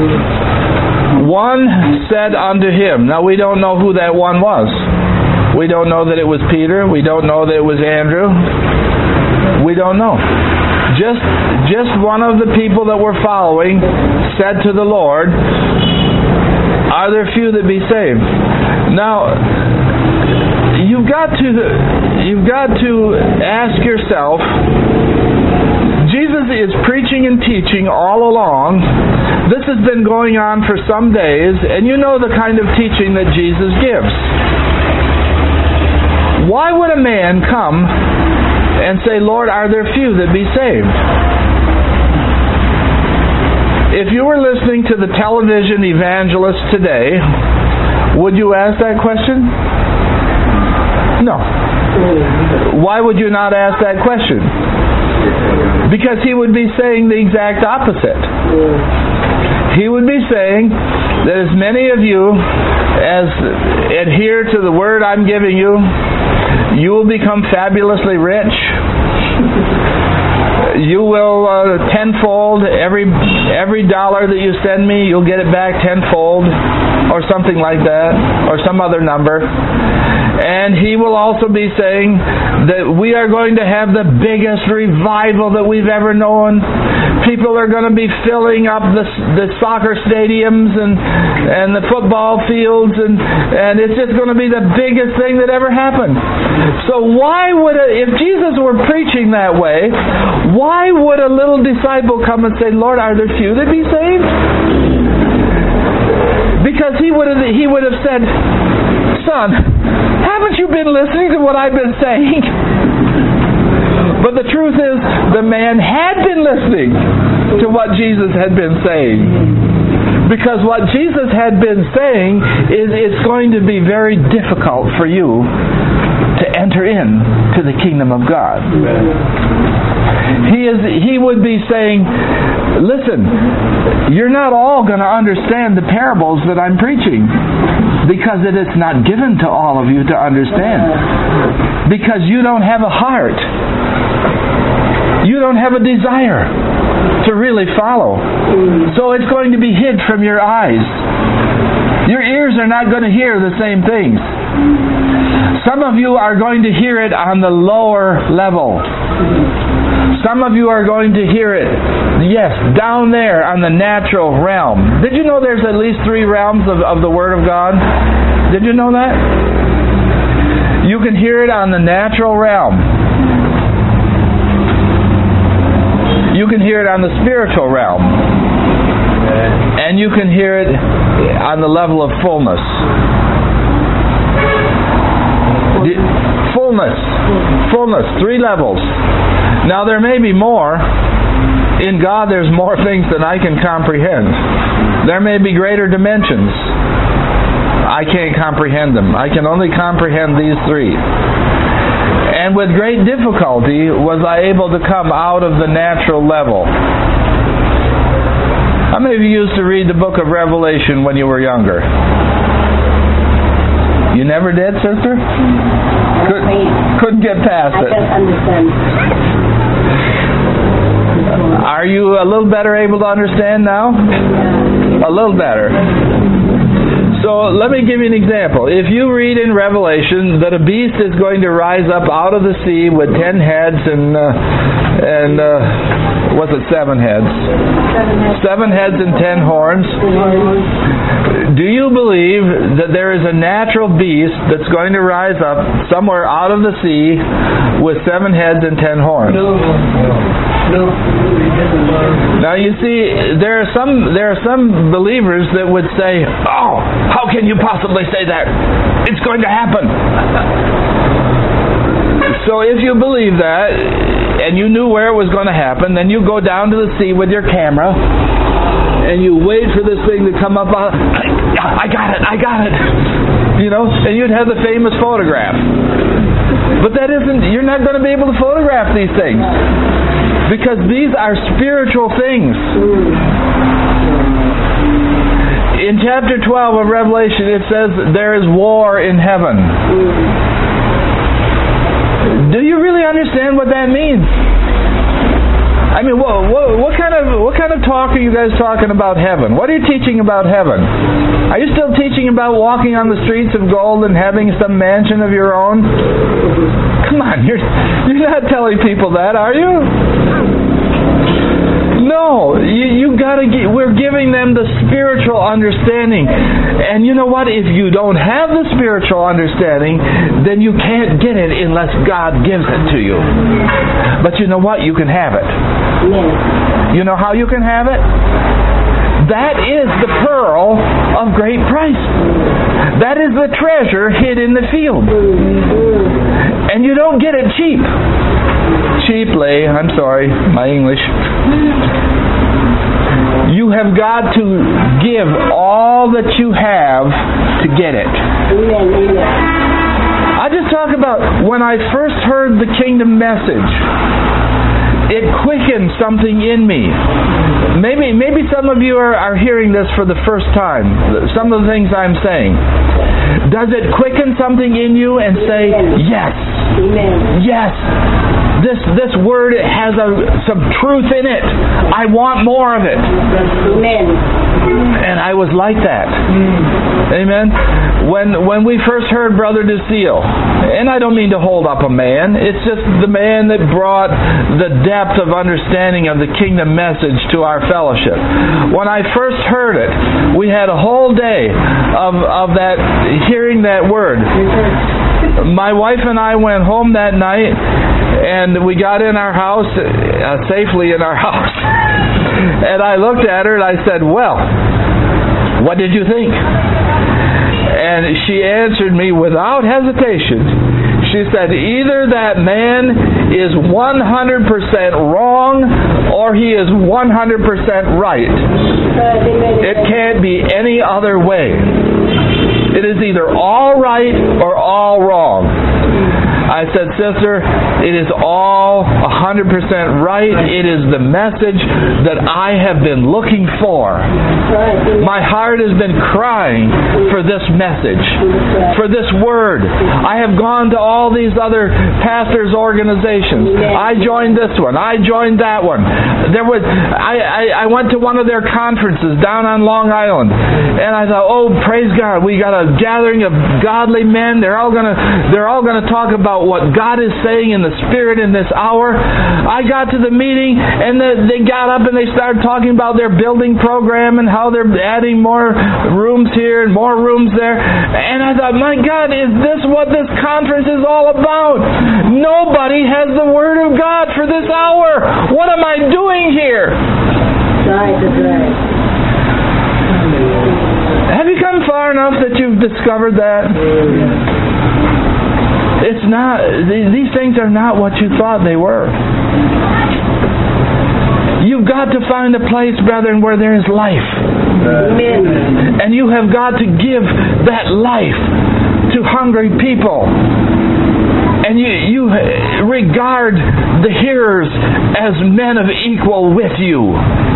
One said unto him. Now we don't know who that one was. We don't know that it was Peter. We don't know that it was Andrew. We don't know. Just, just one of the people that were following said to the Lord, are there few that be saved? Now, You've got to you've got to ask yourself, Jesus is preaching and teaching all along. This has been going on for some days, and you know the kind of teaching that Jesus gives. Why would a man come and say, Lord, are there few that be saved? If you were listening to the television evangelist today, would you ask that question? No. Why would you not ask that question? Because he would be saying the exact opposite. He would be saying that as many of you as adhere to the word I'm giving you, you will become fabulously rich. You will uh, tenfold every every dollar that you send me, you'll get it back tenfold, or something like that, or some other number. And he will also be saying that we are going to have the biggest revival that we've ever known. People are going to be filling up the, the soccer stadiums and and the football fields, and, and it's just going to be the biggest thing that ever happened. So why would, a, if Jesus were preaching that way, why would a little disciple come and say, Lord, are there few that be saved? Because he would have, he would have said, Son, haven't you been listening to what I've been saying? But the truth is, the man had been listening to what Jesus had been saying. Because what Jesus had been saying is it's going to be very difficult for you to enter in to the kingdom of God. He is. He would be saying, listen, you're not all going to understand the parables that I'm preaching, because it is not given to all of you to understand. Because you don't have a heart. You don't have a desire to really follow. So it's going to be hid from your eyes. Your ears are not going to hear the same things. Some of you are going to hear it on the lower level. Some of you are going to hear it, yes, down there on the natural realm. Did you know there's at least three realms of, of the Word of God? Did you know that? You can hear it on the natural realm. You can hear it on the spiritual realm. And you can hear it on the level of fullness. Fullness. Fullness. Three levels. Now there may be more in God there's more things than I can comprehend. There may be greater dimensions. I can't comprehend them. I can only comprehend these three. And with great difficulty was I able to come out of the natural level. How many of you used to read the book of Revelation when you were younger? You never did, sister? Could, couldn't get past I it. don't understand. Are you a little better able to understand now? A little better. So let me give you an example. If you read in Revelation that a beast is going to rise up out of the sea with ten heads and uh, and uh, what's it, seven heads? Seven heads and ten horns. Do you believe that there is a natural beast that's going to rise up somewhere out of the sea with seven heads and ten horns? No. No. Now you see, there are some there are some believers that would say, "Oh, how can you possibly say that? It's going to happen." So if you believe that, and you knew where it was going to happen, then you go down to the sea with your camera, and you wait for this thing to come up. I, I got it, I got it. You know, and you'd have the famous photograph. But that isn't, you're not going to be able to photograph these things. Because these are spiritual things. In chapter twelve of Revelation it says there is war in heaven. Do you really understand what that means? I mean, what, what, what kind of what kind of talk are you guys talking about heaven? What are you teaching about heaven? Are you still teaching about walking on the streets of gold and having some mansion of your own? Come on, you're you're not telling people that, are you? No, you, you gotta get, we're giving them the spiritual understanding. And you know what? If you don't have the spiritual understanding, then you can't get it unless God gives it to you. But you know what? You can have it. You know how you can have it? That is the pearl of great price. That is the treasure hid in the field. And you don't get it cheap. Cheaply, I'm sorry, my English. You have got to give all that you have to get it. I just talk about when I first heard the kingdom message. It quickened something in me. Maybe maybe some of you are, are hearing this for the first time. Some of the things I'm saying. Does it quicken something in you and say, yes, yes, this this word has a, some truth in it. I want more of it. And I was like that. Amen. When when we first heard Brother DeSeal, and I don't mean to hold up a man, it's just the man that brought the depth of understanding of the kingdom message to our fellowship. When I first heard it, we had a whole day of, of that, hearing that word. My wife and I went home that night, and we got in our house, uh, safely in our house. And I looked at her and I said, well, what did you think? And she answered me without hesitation. She said, either that man is one hundred percent wrong or he is one hundred percent right. It can't be any other way. It is either all right or all wrong. I said, sister, it is all one hundred percent right. It is the message that I have been looking for. My heart has been crying for this message, for this word. I have gone to all these other pastors' organizations. I joined this one. I joined that one. There was I, I, I went to one of their conferences down on Long Island, and I thought, oh, praise God, we got a gathering of godly men. They're all gonna they're all gonna talk about what God is saying in the Spirit in this hour. I got to the meeting, and the, they got up and they started talking about their building program and how they're adding more rooms here and more rooms there. And I thought, my God, is this what this conference is all about? Nobody has the Word of God for this hour. What am I doing here? Right, that's right. Have you come far enough that you've discovered that? It's not, these things are not what you thought they were. You've You've got to find a place, brethren, where there is life. Amen. And you have got to give that life to hungry people. And you, you regard the hearers as men of equal with you.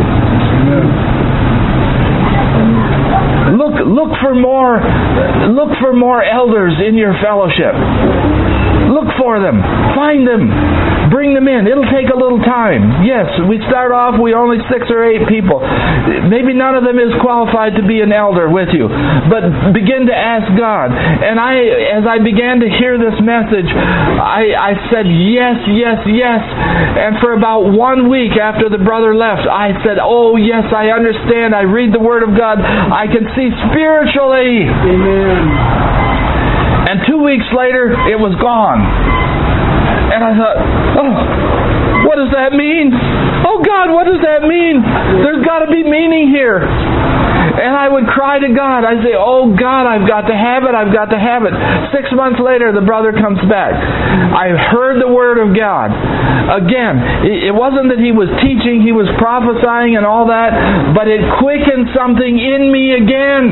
Look, look for more, look for more elders in your fellowship. Look for them. Find them. Bring them in. It'll take a little time. Yes, we start off, we only six or eight people. Maybe none of them is qualified to be an elder with you. But begin to ask God. And I, as I began to hear this message, I, I said yes, yes, yes. And for about one week after the brother left, I said, oh yes, I understand. I read the Word of God. I can see spiritually. Amen. And two weeks later, it was gone. And I thought, oh, what does that mean? Oh God, what does that mean? There's got to be meaning here. And I would cry to God. I'd say, oh God, I've got to have it, I've got to have it. Six months later, the brother comes back. I heard the Word of God. Again, it wasn't that he was teaching, he was prophesying and all that, but it quickened something in me again.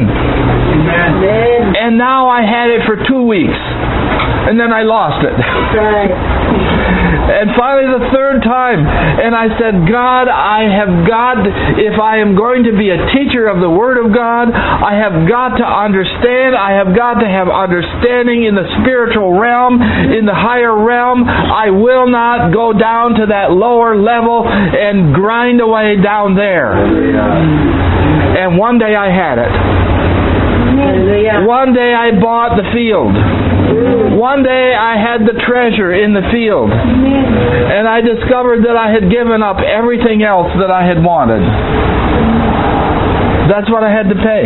Amen. And now I had it for two weeks. And then I lost it. Right. And finally the third time, and I said, God, I have got, if I am going to be a teacher of the Word of God, I have got to understand, I have got to have understanding in the spiritual realm, in the higher realm. I will not go down to that lower level and grind away down there. And one day I had it. Hallelujah. One day I bought the field. One day I had the treasure in the field. And I discovered that I had given up everything else that I had wanted. That's what I had to pay.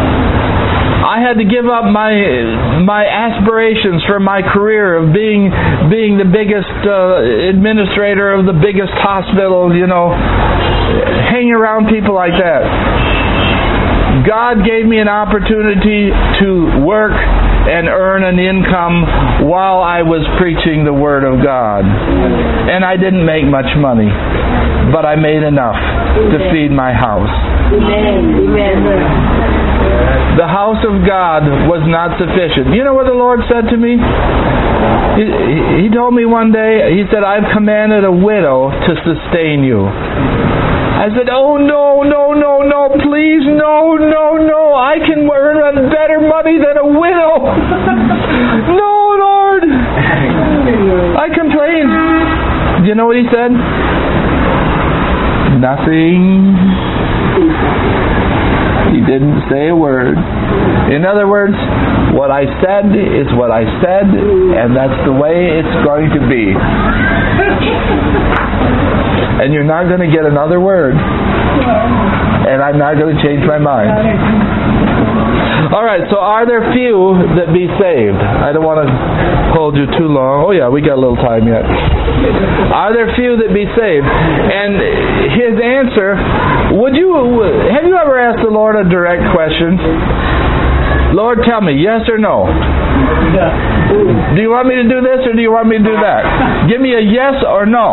I had to give up my my aspirations for my career of being being the biggest uh, administrator of the biggest hospital, you know, hanging around people like that. God gave me an opportunity to work and earn an income while I was preaching the Word of God. And I didn't make much money, but I made enough to feed my house. Amen. Amen. The house of God was not sufficient. You know what the Lord said to me? He, he told me one day, He said, I've commanded a widow to sustain you. I said, oh no, no, no, no, please, no, no, no. I can earn better money than a widow. No, Lord. I complained. Do you know what He said? Nothing. He didn't say a word. In other words, what I said is what I said, and that's the way it's going to be. And you're not going to get another word. And I'm not going to change my mind. Alright, so are there few that be saved? I don't want to hold you too long. Oh yeah, we got a little time yet. Are there few that be saved? And His answer, would you, have you ever asked the Lord a direct question? Lord, tell me, yes or no? Do you want me to do this or do you want me to do that? Give me a yes or no.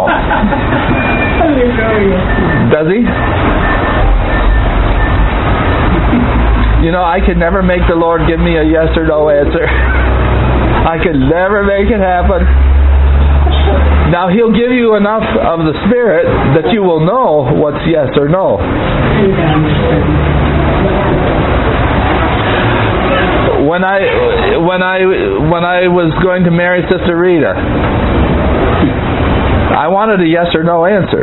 Does He? You know, I could never make the Lord give me a yes or no answer. I could never make it happen. Now, He'll give you enough of the Spirit that you will know what's yes or no. When I when I when I was going to marry Sister Rita, I wanted a yes or no answer.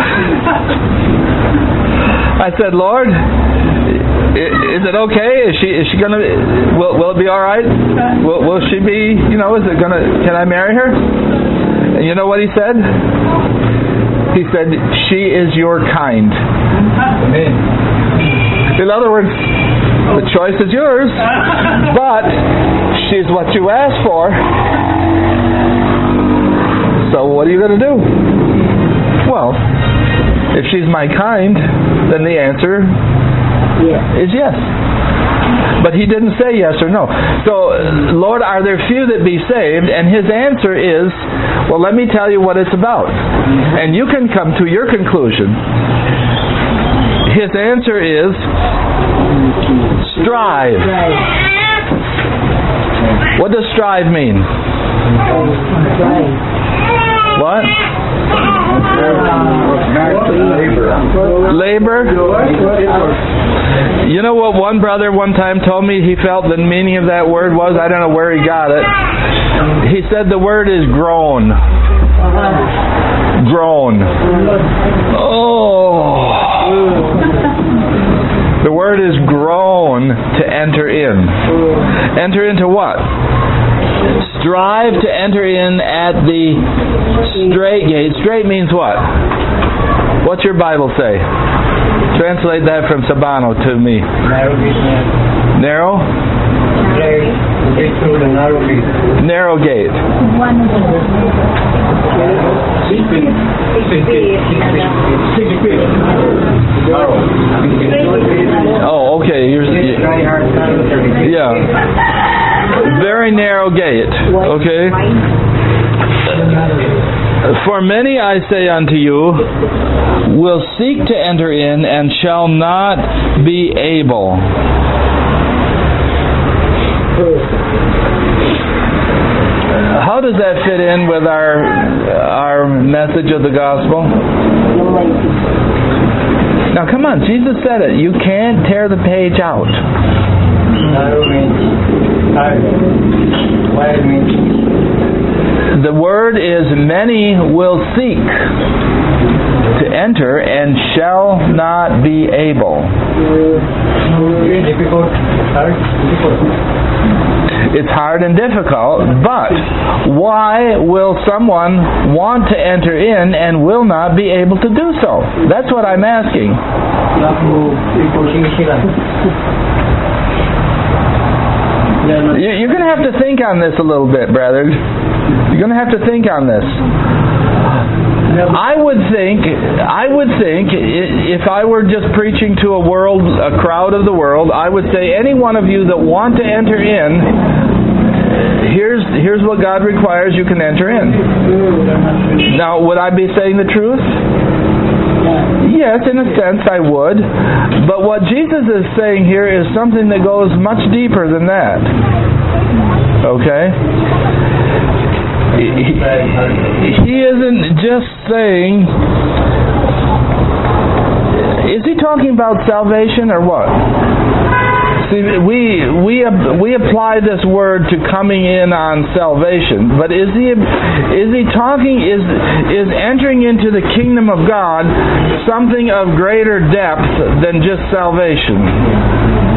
I said, Lord, is it okay? Is she is she gonna will will it be all right? Will will she be? You know, is it gonna? Can I marry her? And you know what He said? He said, she is your kind. In other words, the choice is yours, but she's what you asked for. So what are you going to do? Well, if she's my kind, then the answer Yes. is yes. But He didn't say yes or no. So, Lord, are there few that be saved? And His answer is, well, let me tell you what it's about. And you can come to your conclusion. His answer is strive. Right. What does strive mean? Right. What? Labor. Labor? You know what one brother one time told me he felt the meaning of that word was? I don't know where he got it. He said the word is groan. Groan. Oh. The word is groan to enter in. Enter into what? Strive to enter in at the straight gate. Straight means what? What's your Bible say? Translate that from Sabano to me. Narrow gate. Narrow? Gate through the narrow gate. Narrow gate. Six feet. Six feet. Six feet. Narrow. Oh, okay. Here's, Try hard. yeah. Very narrow gate. Okay. For many, I say unto you, will seek to enter in and shall not be able. How does that fit in with our our message of the gospel? Now come on, Jesus said it. You can't tear the page out. Narrow means hard. Wide means. The word is many will seek to enter and shall not be able. Very difficult. Hard. Difficult. It's hard and difficult, but why will someone want to enter in and will not be able to do so? That's what I'm asking. You- You're going to have to think on this a little bit, brother. You're going to have to think on this. I would think, I would think, i- if I were just preaching to a world, a crowd of the world, I would say, any one of you that want to enter in, here's here's what God requires you can enter in. Now, would I be saying the truth? Yes, in a sense I would. But what Jesus is saying here is something that goes much deeper than that. Okay? He, he isn't just saying... Is he talking about salvation or what? See, we we we apply this word to coming in on salvation, but is he is he talking is is entering into the kingdom of God something of greater depth than just salvation?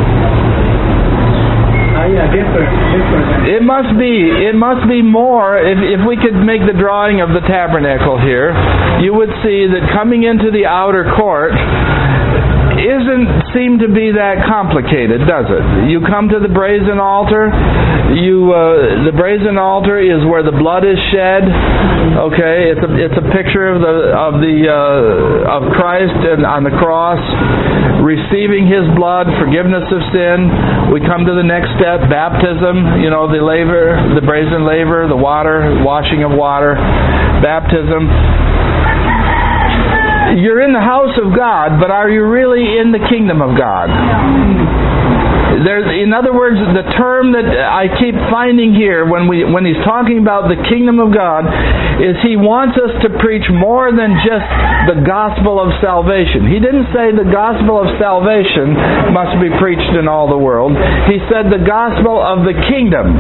It must be it must be more. If if we could make the drawing of the tabernacle here, you would see that coming into the outer court isn't seem to be that complicated, does it? You come to the brazen altar. You uh, the brazen altar is where the blood is shed. Okay, it's a it's a picture of the of the uh, of Christ and on the cross, receiving His blood, forgiveness of sin. We come to the next step, baptism. You know, the laver, the brazen laver, the water, washing of water, baptism. You're in the house of God, but are you really in the kingdom of God? There's, in other words, the term that I keep finding here when we when he's talking about the kingdom of God is he wants us to preach more than just the gospel of salvation. He didn't say the gospel of salvation must be preached in all the world. He said the gospel of the kingdom.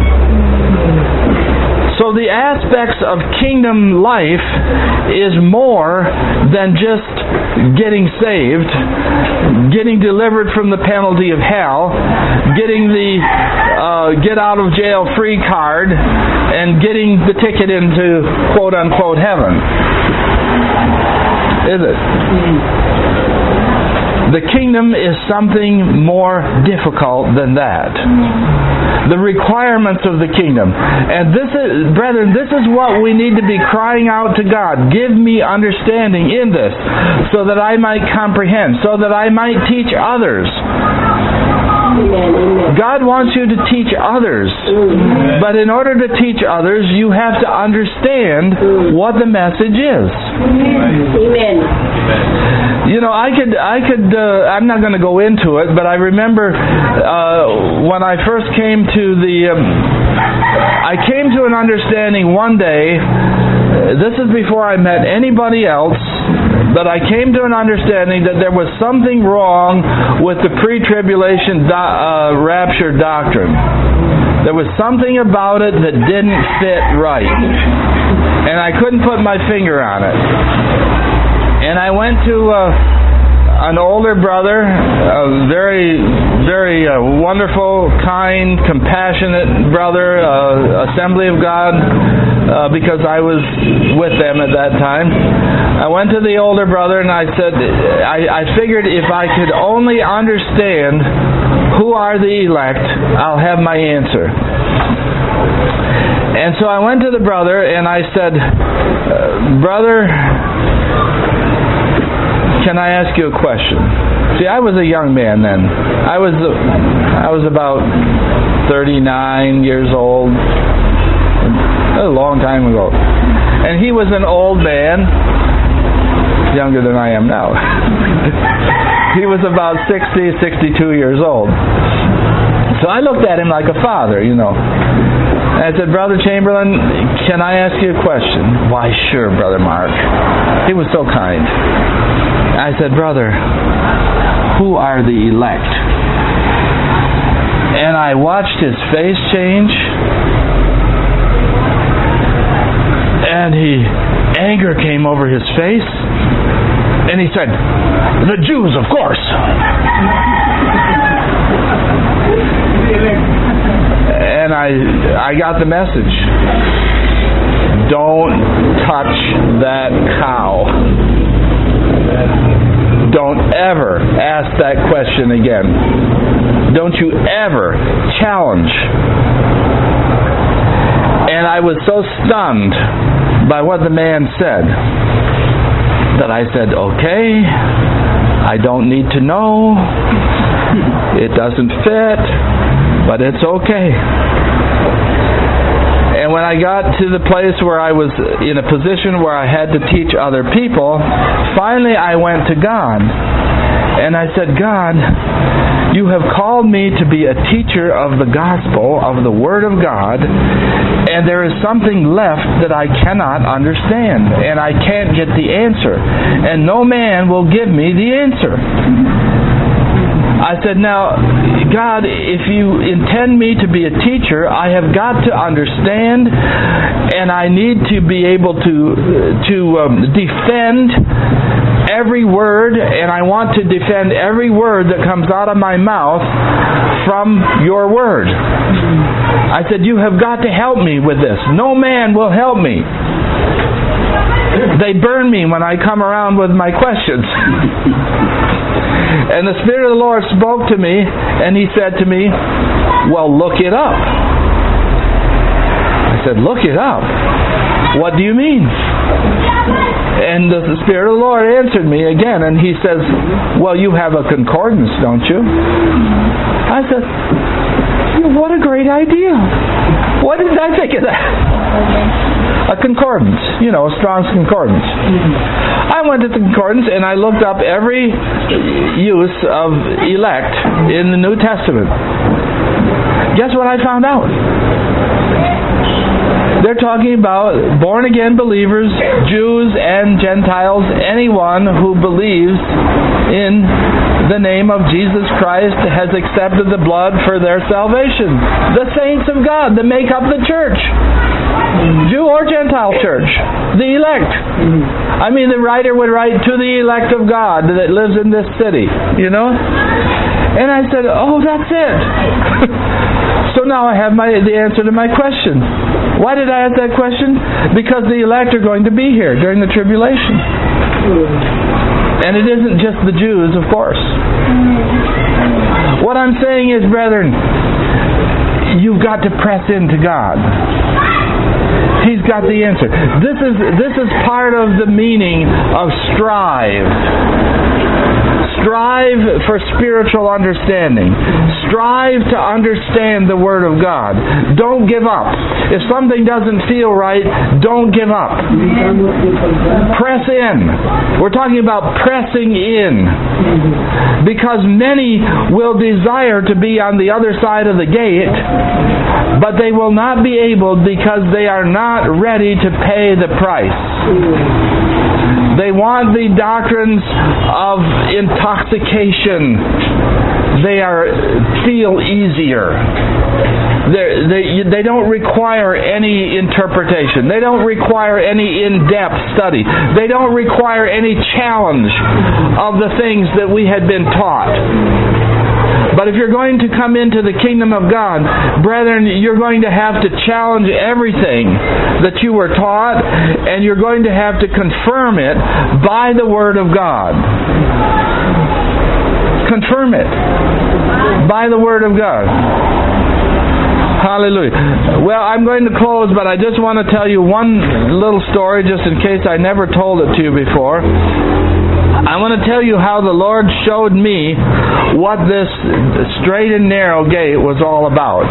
So the aspects of kingdom life is more than just getting saved, getting delivered from the penalty of hell, getting the uh, get out of jail free card, and getting the ticket into quote unquote heaven. Is it? The kingdom is something more difficult than that. The requirements of the kingdom. And this is, brethren, this is what we need to be crying out to God. Give me understanding in this, so that I might comprehend, so that I might teach others. God wants you to teach others. But in order to teach others, you have to understand what the message is. Amen. You know, I could, I could, uh, I'm not going to go into it, but I remember uh, when I first came to the, um, I came to an understanding one day, uh, this is before I met anybody else, but I came to an understanding that there was something wrong with the pre-tribulation do- uh, rapture doctrine. There was something about it that didn't fit right. And I couldn't put my finger on it. And I went to uh, an older brother, a very, very uh, wonderful, kind, compassionate brother, uh, Assembly of God, uh, because I was with them at that time. I went to the older brother and I said, I, I figured if I could only understand who are the elect, I'll have my answer. And so I went to the brother and I said, uh, Brother, can I ask you a question? See, I was a young man then. I was I was about thirty-nine years old. A long time ago. And he was an old man, younger than I am now. He was about sixty, sixty-two years old. So I looked at him like a father, you know. And I said, Brother Chamberlain, can I ask you a question? Why, sure, Brother Mark. He was so kind. I said, Brother, who are the elect? And I watched his face change. And he, anger came over his face. And he said, the Jews, of course. And I, I got the message. Don't touch that cow. Don't ever ask that question again. Don't you ever challenge. And I was so stunned by what the man said that I said, okay, I don't need to know. It doesn't fit, but it's okay. And when I got to the place where I was in a position where I had to teach other people, finally I went to God. And I said, God, you have called me to be a teacher of the gospel, of the Word of God, and there is something left that I cannot understand, and I can't get the answer. And no man will give me the answer. I said, now, God, if you intend me to be a teacher, I have got to understand, and I need to be able to to um, defend every word, and I want to defend every word that comes out of my mouth from your word. I said, you have got to help me with this. No man will help me. They burn me when I come around with my questions. And the Spirit of the Lord spoke to me, and He said to me, well, look it up. I said, look it up? What do you mean? And the Spirit of the Lord answered me again, and He says, well, you have a concordance, don't you? I said, what a great idea. What did I think of that? A concordance, you know, a Strong's concordance. I went to the concordance and I looked up every use of elect in the New Testament. Guess what I found out? They're talking about born-again believers, Jews and Gentiles, anyone who believes in the name of Jesus Christ has accepted the blood for their salvation. The saints of God that make up the church. Jew or Gentile church. The elect. I mean, the writer would write, to the elect of God that lives in this city. You know? And I said, oh, that's it. So now I have my the answer to my question. Why did I ask that question? Because the elect are going to be here during the tribulation. And it isn't just the Jews, of course. What I'm saying is, brethren, you've got to press into God. He's got the answer. This is this is part of the meaning of strive. Strive for spiritual understanding. Strive to understand the Word of God. Don't give up. If something doesn't feel right, don't give up. Press in. We're talking about pressing in. Because many will desire to be on the other side of the gate, but they will not be able because they are not ready to pay the price. They want the doctrines of intoxication. They are feel easier. They're, they they don't require any interpretation. They don't require any in-depth study. They don't require any challenge of the things that we had been taught. But if you're going to come into the kingdom of God, brethren, you're going to have to challenge everything that you were taught, and you're going to have to confirm it by the Word of God. Confirm it by the Word of God. Hallelujah. Well, I'm going to close, but I just want to tell you one little story, just in case I never told it to you before. I want to tell you how the Lord showed me what this straight and narrow gate was all about.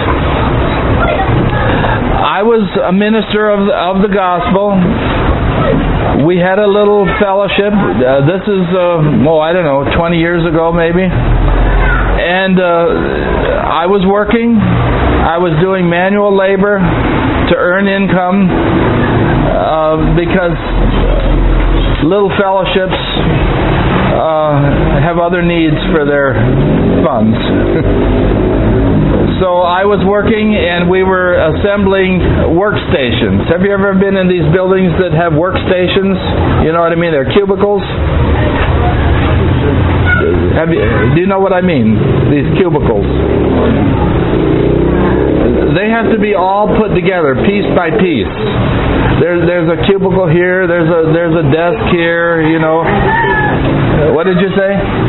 I was a minister of the, of the gospel. We had a little fellowship. Uh, this is, uh, oh, I don't know, twenty years ago maybe. And uh, I was working. I was doing manual labor to earn income uh, because little fellowships uh, have other needs for their funds. So I was working and we were assembling workstations. Have you ever been in these buildings that have workstations? You know what I mean? They're cubicles. Have you, do you know what I mean? These cubicles. They have to be all put together, piece by piece. There's there's a cubicle here. There's a there's a desk here. You know. What did you say?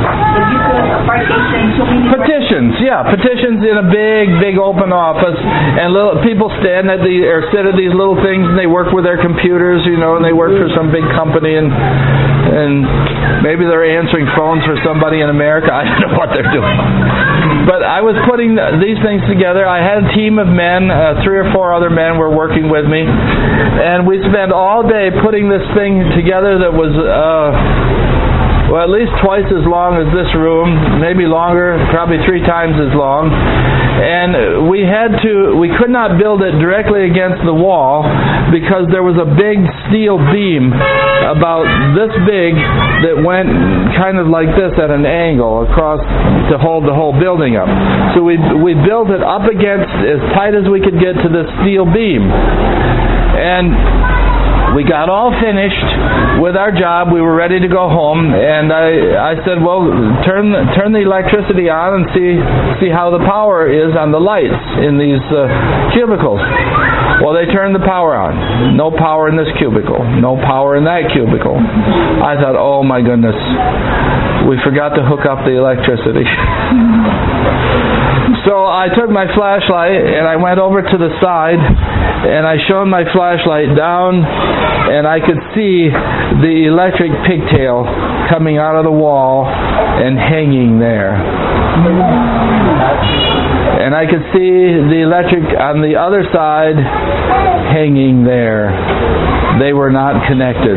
Petitions, yeah, petitions in a big, big open office, and little people stand at the or sit at these little things, and they work with their computers, you know, and they work for some big company, and and maybe they're answering phones for somebody in America. I don't know what they're doing, but I was putting these things together. I had a team of men, uh, three or four other men were working with me, and we spent all day putting this thing together that was. Uh, Well, at least twice as long as this room, maybe longer, probably three times as long. And we had to, we could not build it directly against the wall because there was a big steel beam about this big that went kind of like this at an angle across to hold the whole building up. So we we built it up against as tight as we could get to this steel beam. And we got all finished with our job. We were ready to go home, and I, I said, "Well, turn turn the electricity on and see see how the power is on the lights in these uh, cubicles." Well, they turned the power on. No power in this cubicle. No power in that cubicle. I thought, "Oh my goodness, we forgot to hook up the electricity." So I took my flashlight and I went over to the side and I shone my flashlight down, and I could see the electric pigtail coming out of the wall and hanging there. And I could see the electric on the other side hanging there. They were not connected.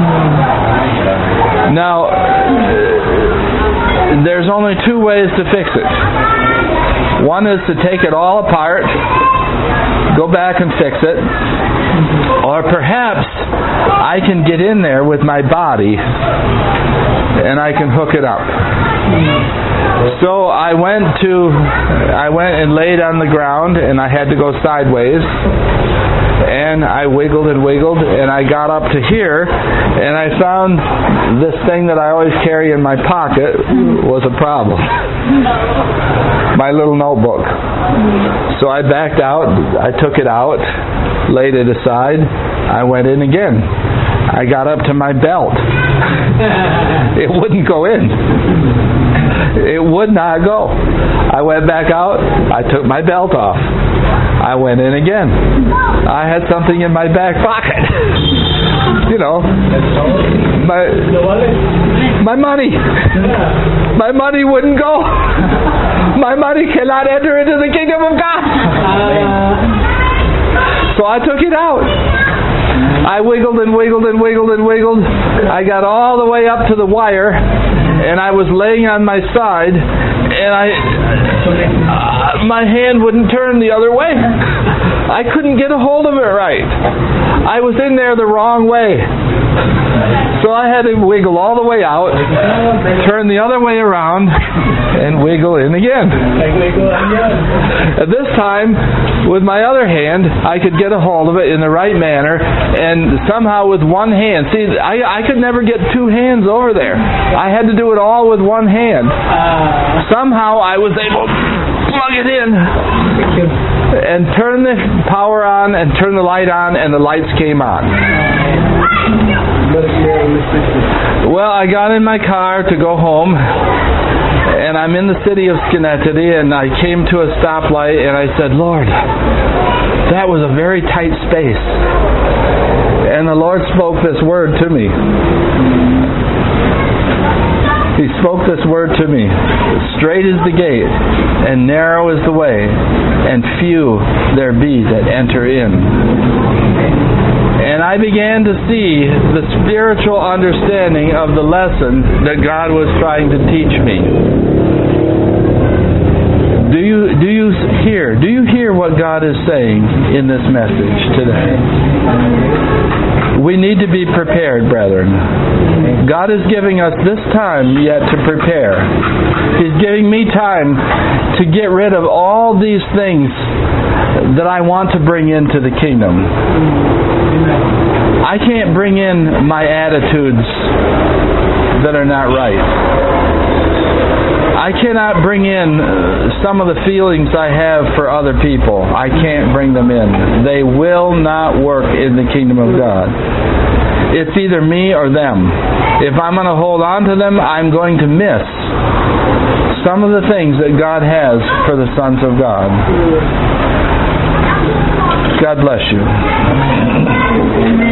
Now, there's only two ways to fix it. One is to take it all apart, go back and fix it, or perhaps I can get in there with my body and I can hook it up. So I went to, I went and laid on the ground, and I had to go sideways. And I wiggled and wiggled, and I got up to here, and I found this thing that I always carry in my pocket was a problem. My little notebook. So I backed out, I took it out, laid it aside, I went in again. I got up to my belt. It wouldn't go in. It would not go. I went back out, I took my belt off. I went in again. I had something in my back pocket. you know, my my money, my money wouldn't go. My money cannot enter into the kingdom of God. So I took it out. I wiggled and wiggled and wiggled and wiggled. I got all the way up to the wire, and I was laying on my side, and I, uh, my hand wouldn't turn the other way. I couldn't get a hold of it right. I was in there the wrong way. So I had to wiggle all the way out, turn the other way around, and wiggle in again. At this time, with my other hand, I could get a hold of it in the right manner, and somehow with one hand, see, I, I could never get two hands over there. I had to do it all with one hand. Somehow I was able to plug it in and turn the power on and turn the light on, and the lights came on. Well, I got in my car to go home, and I'm in the city of Schenectady, and I came to a stoplight, and I said, Lord, that was a very tight space. And the Lord spoke this word to me. He spoke this word to me. Straight is the gate, and narrow is the way, and few there be that enter in. And I began to see the spiritual understanding of the lesson that God was trying to teach me. Do you do you hear? Do you hear what God is saying in this message today? We need to be prepared, brethren. God is giving us this time yet to prepare. He's giving me time to get rid of all these things that I want to bring into the kingdom. I can't bring in my attitudes that are not right. I cannot bring in some of the feelings I have for other people. I can't bring them in. They will not work in the kingdom of God. It's either me or them. If I'm going to hold on to them, I'm going to miss some of the things that God has for the sons of God. God bless you.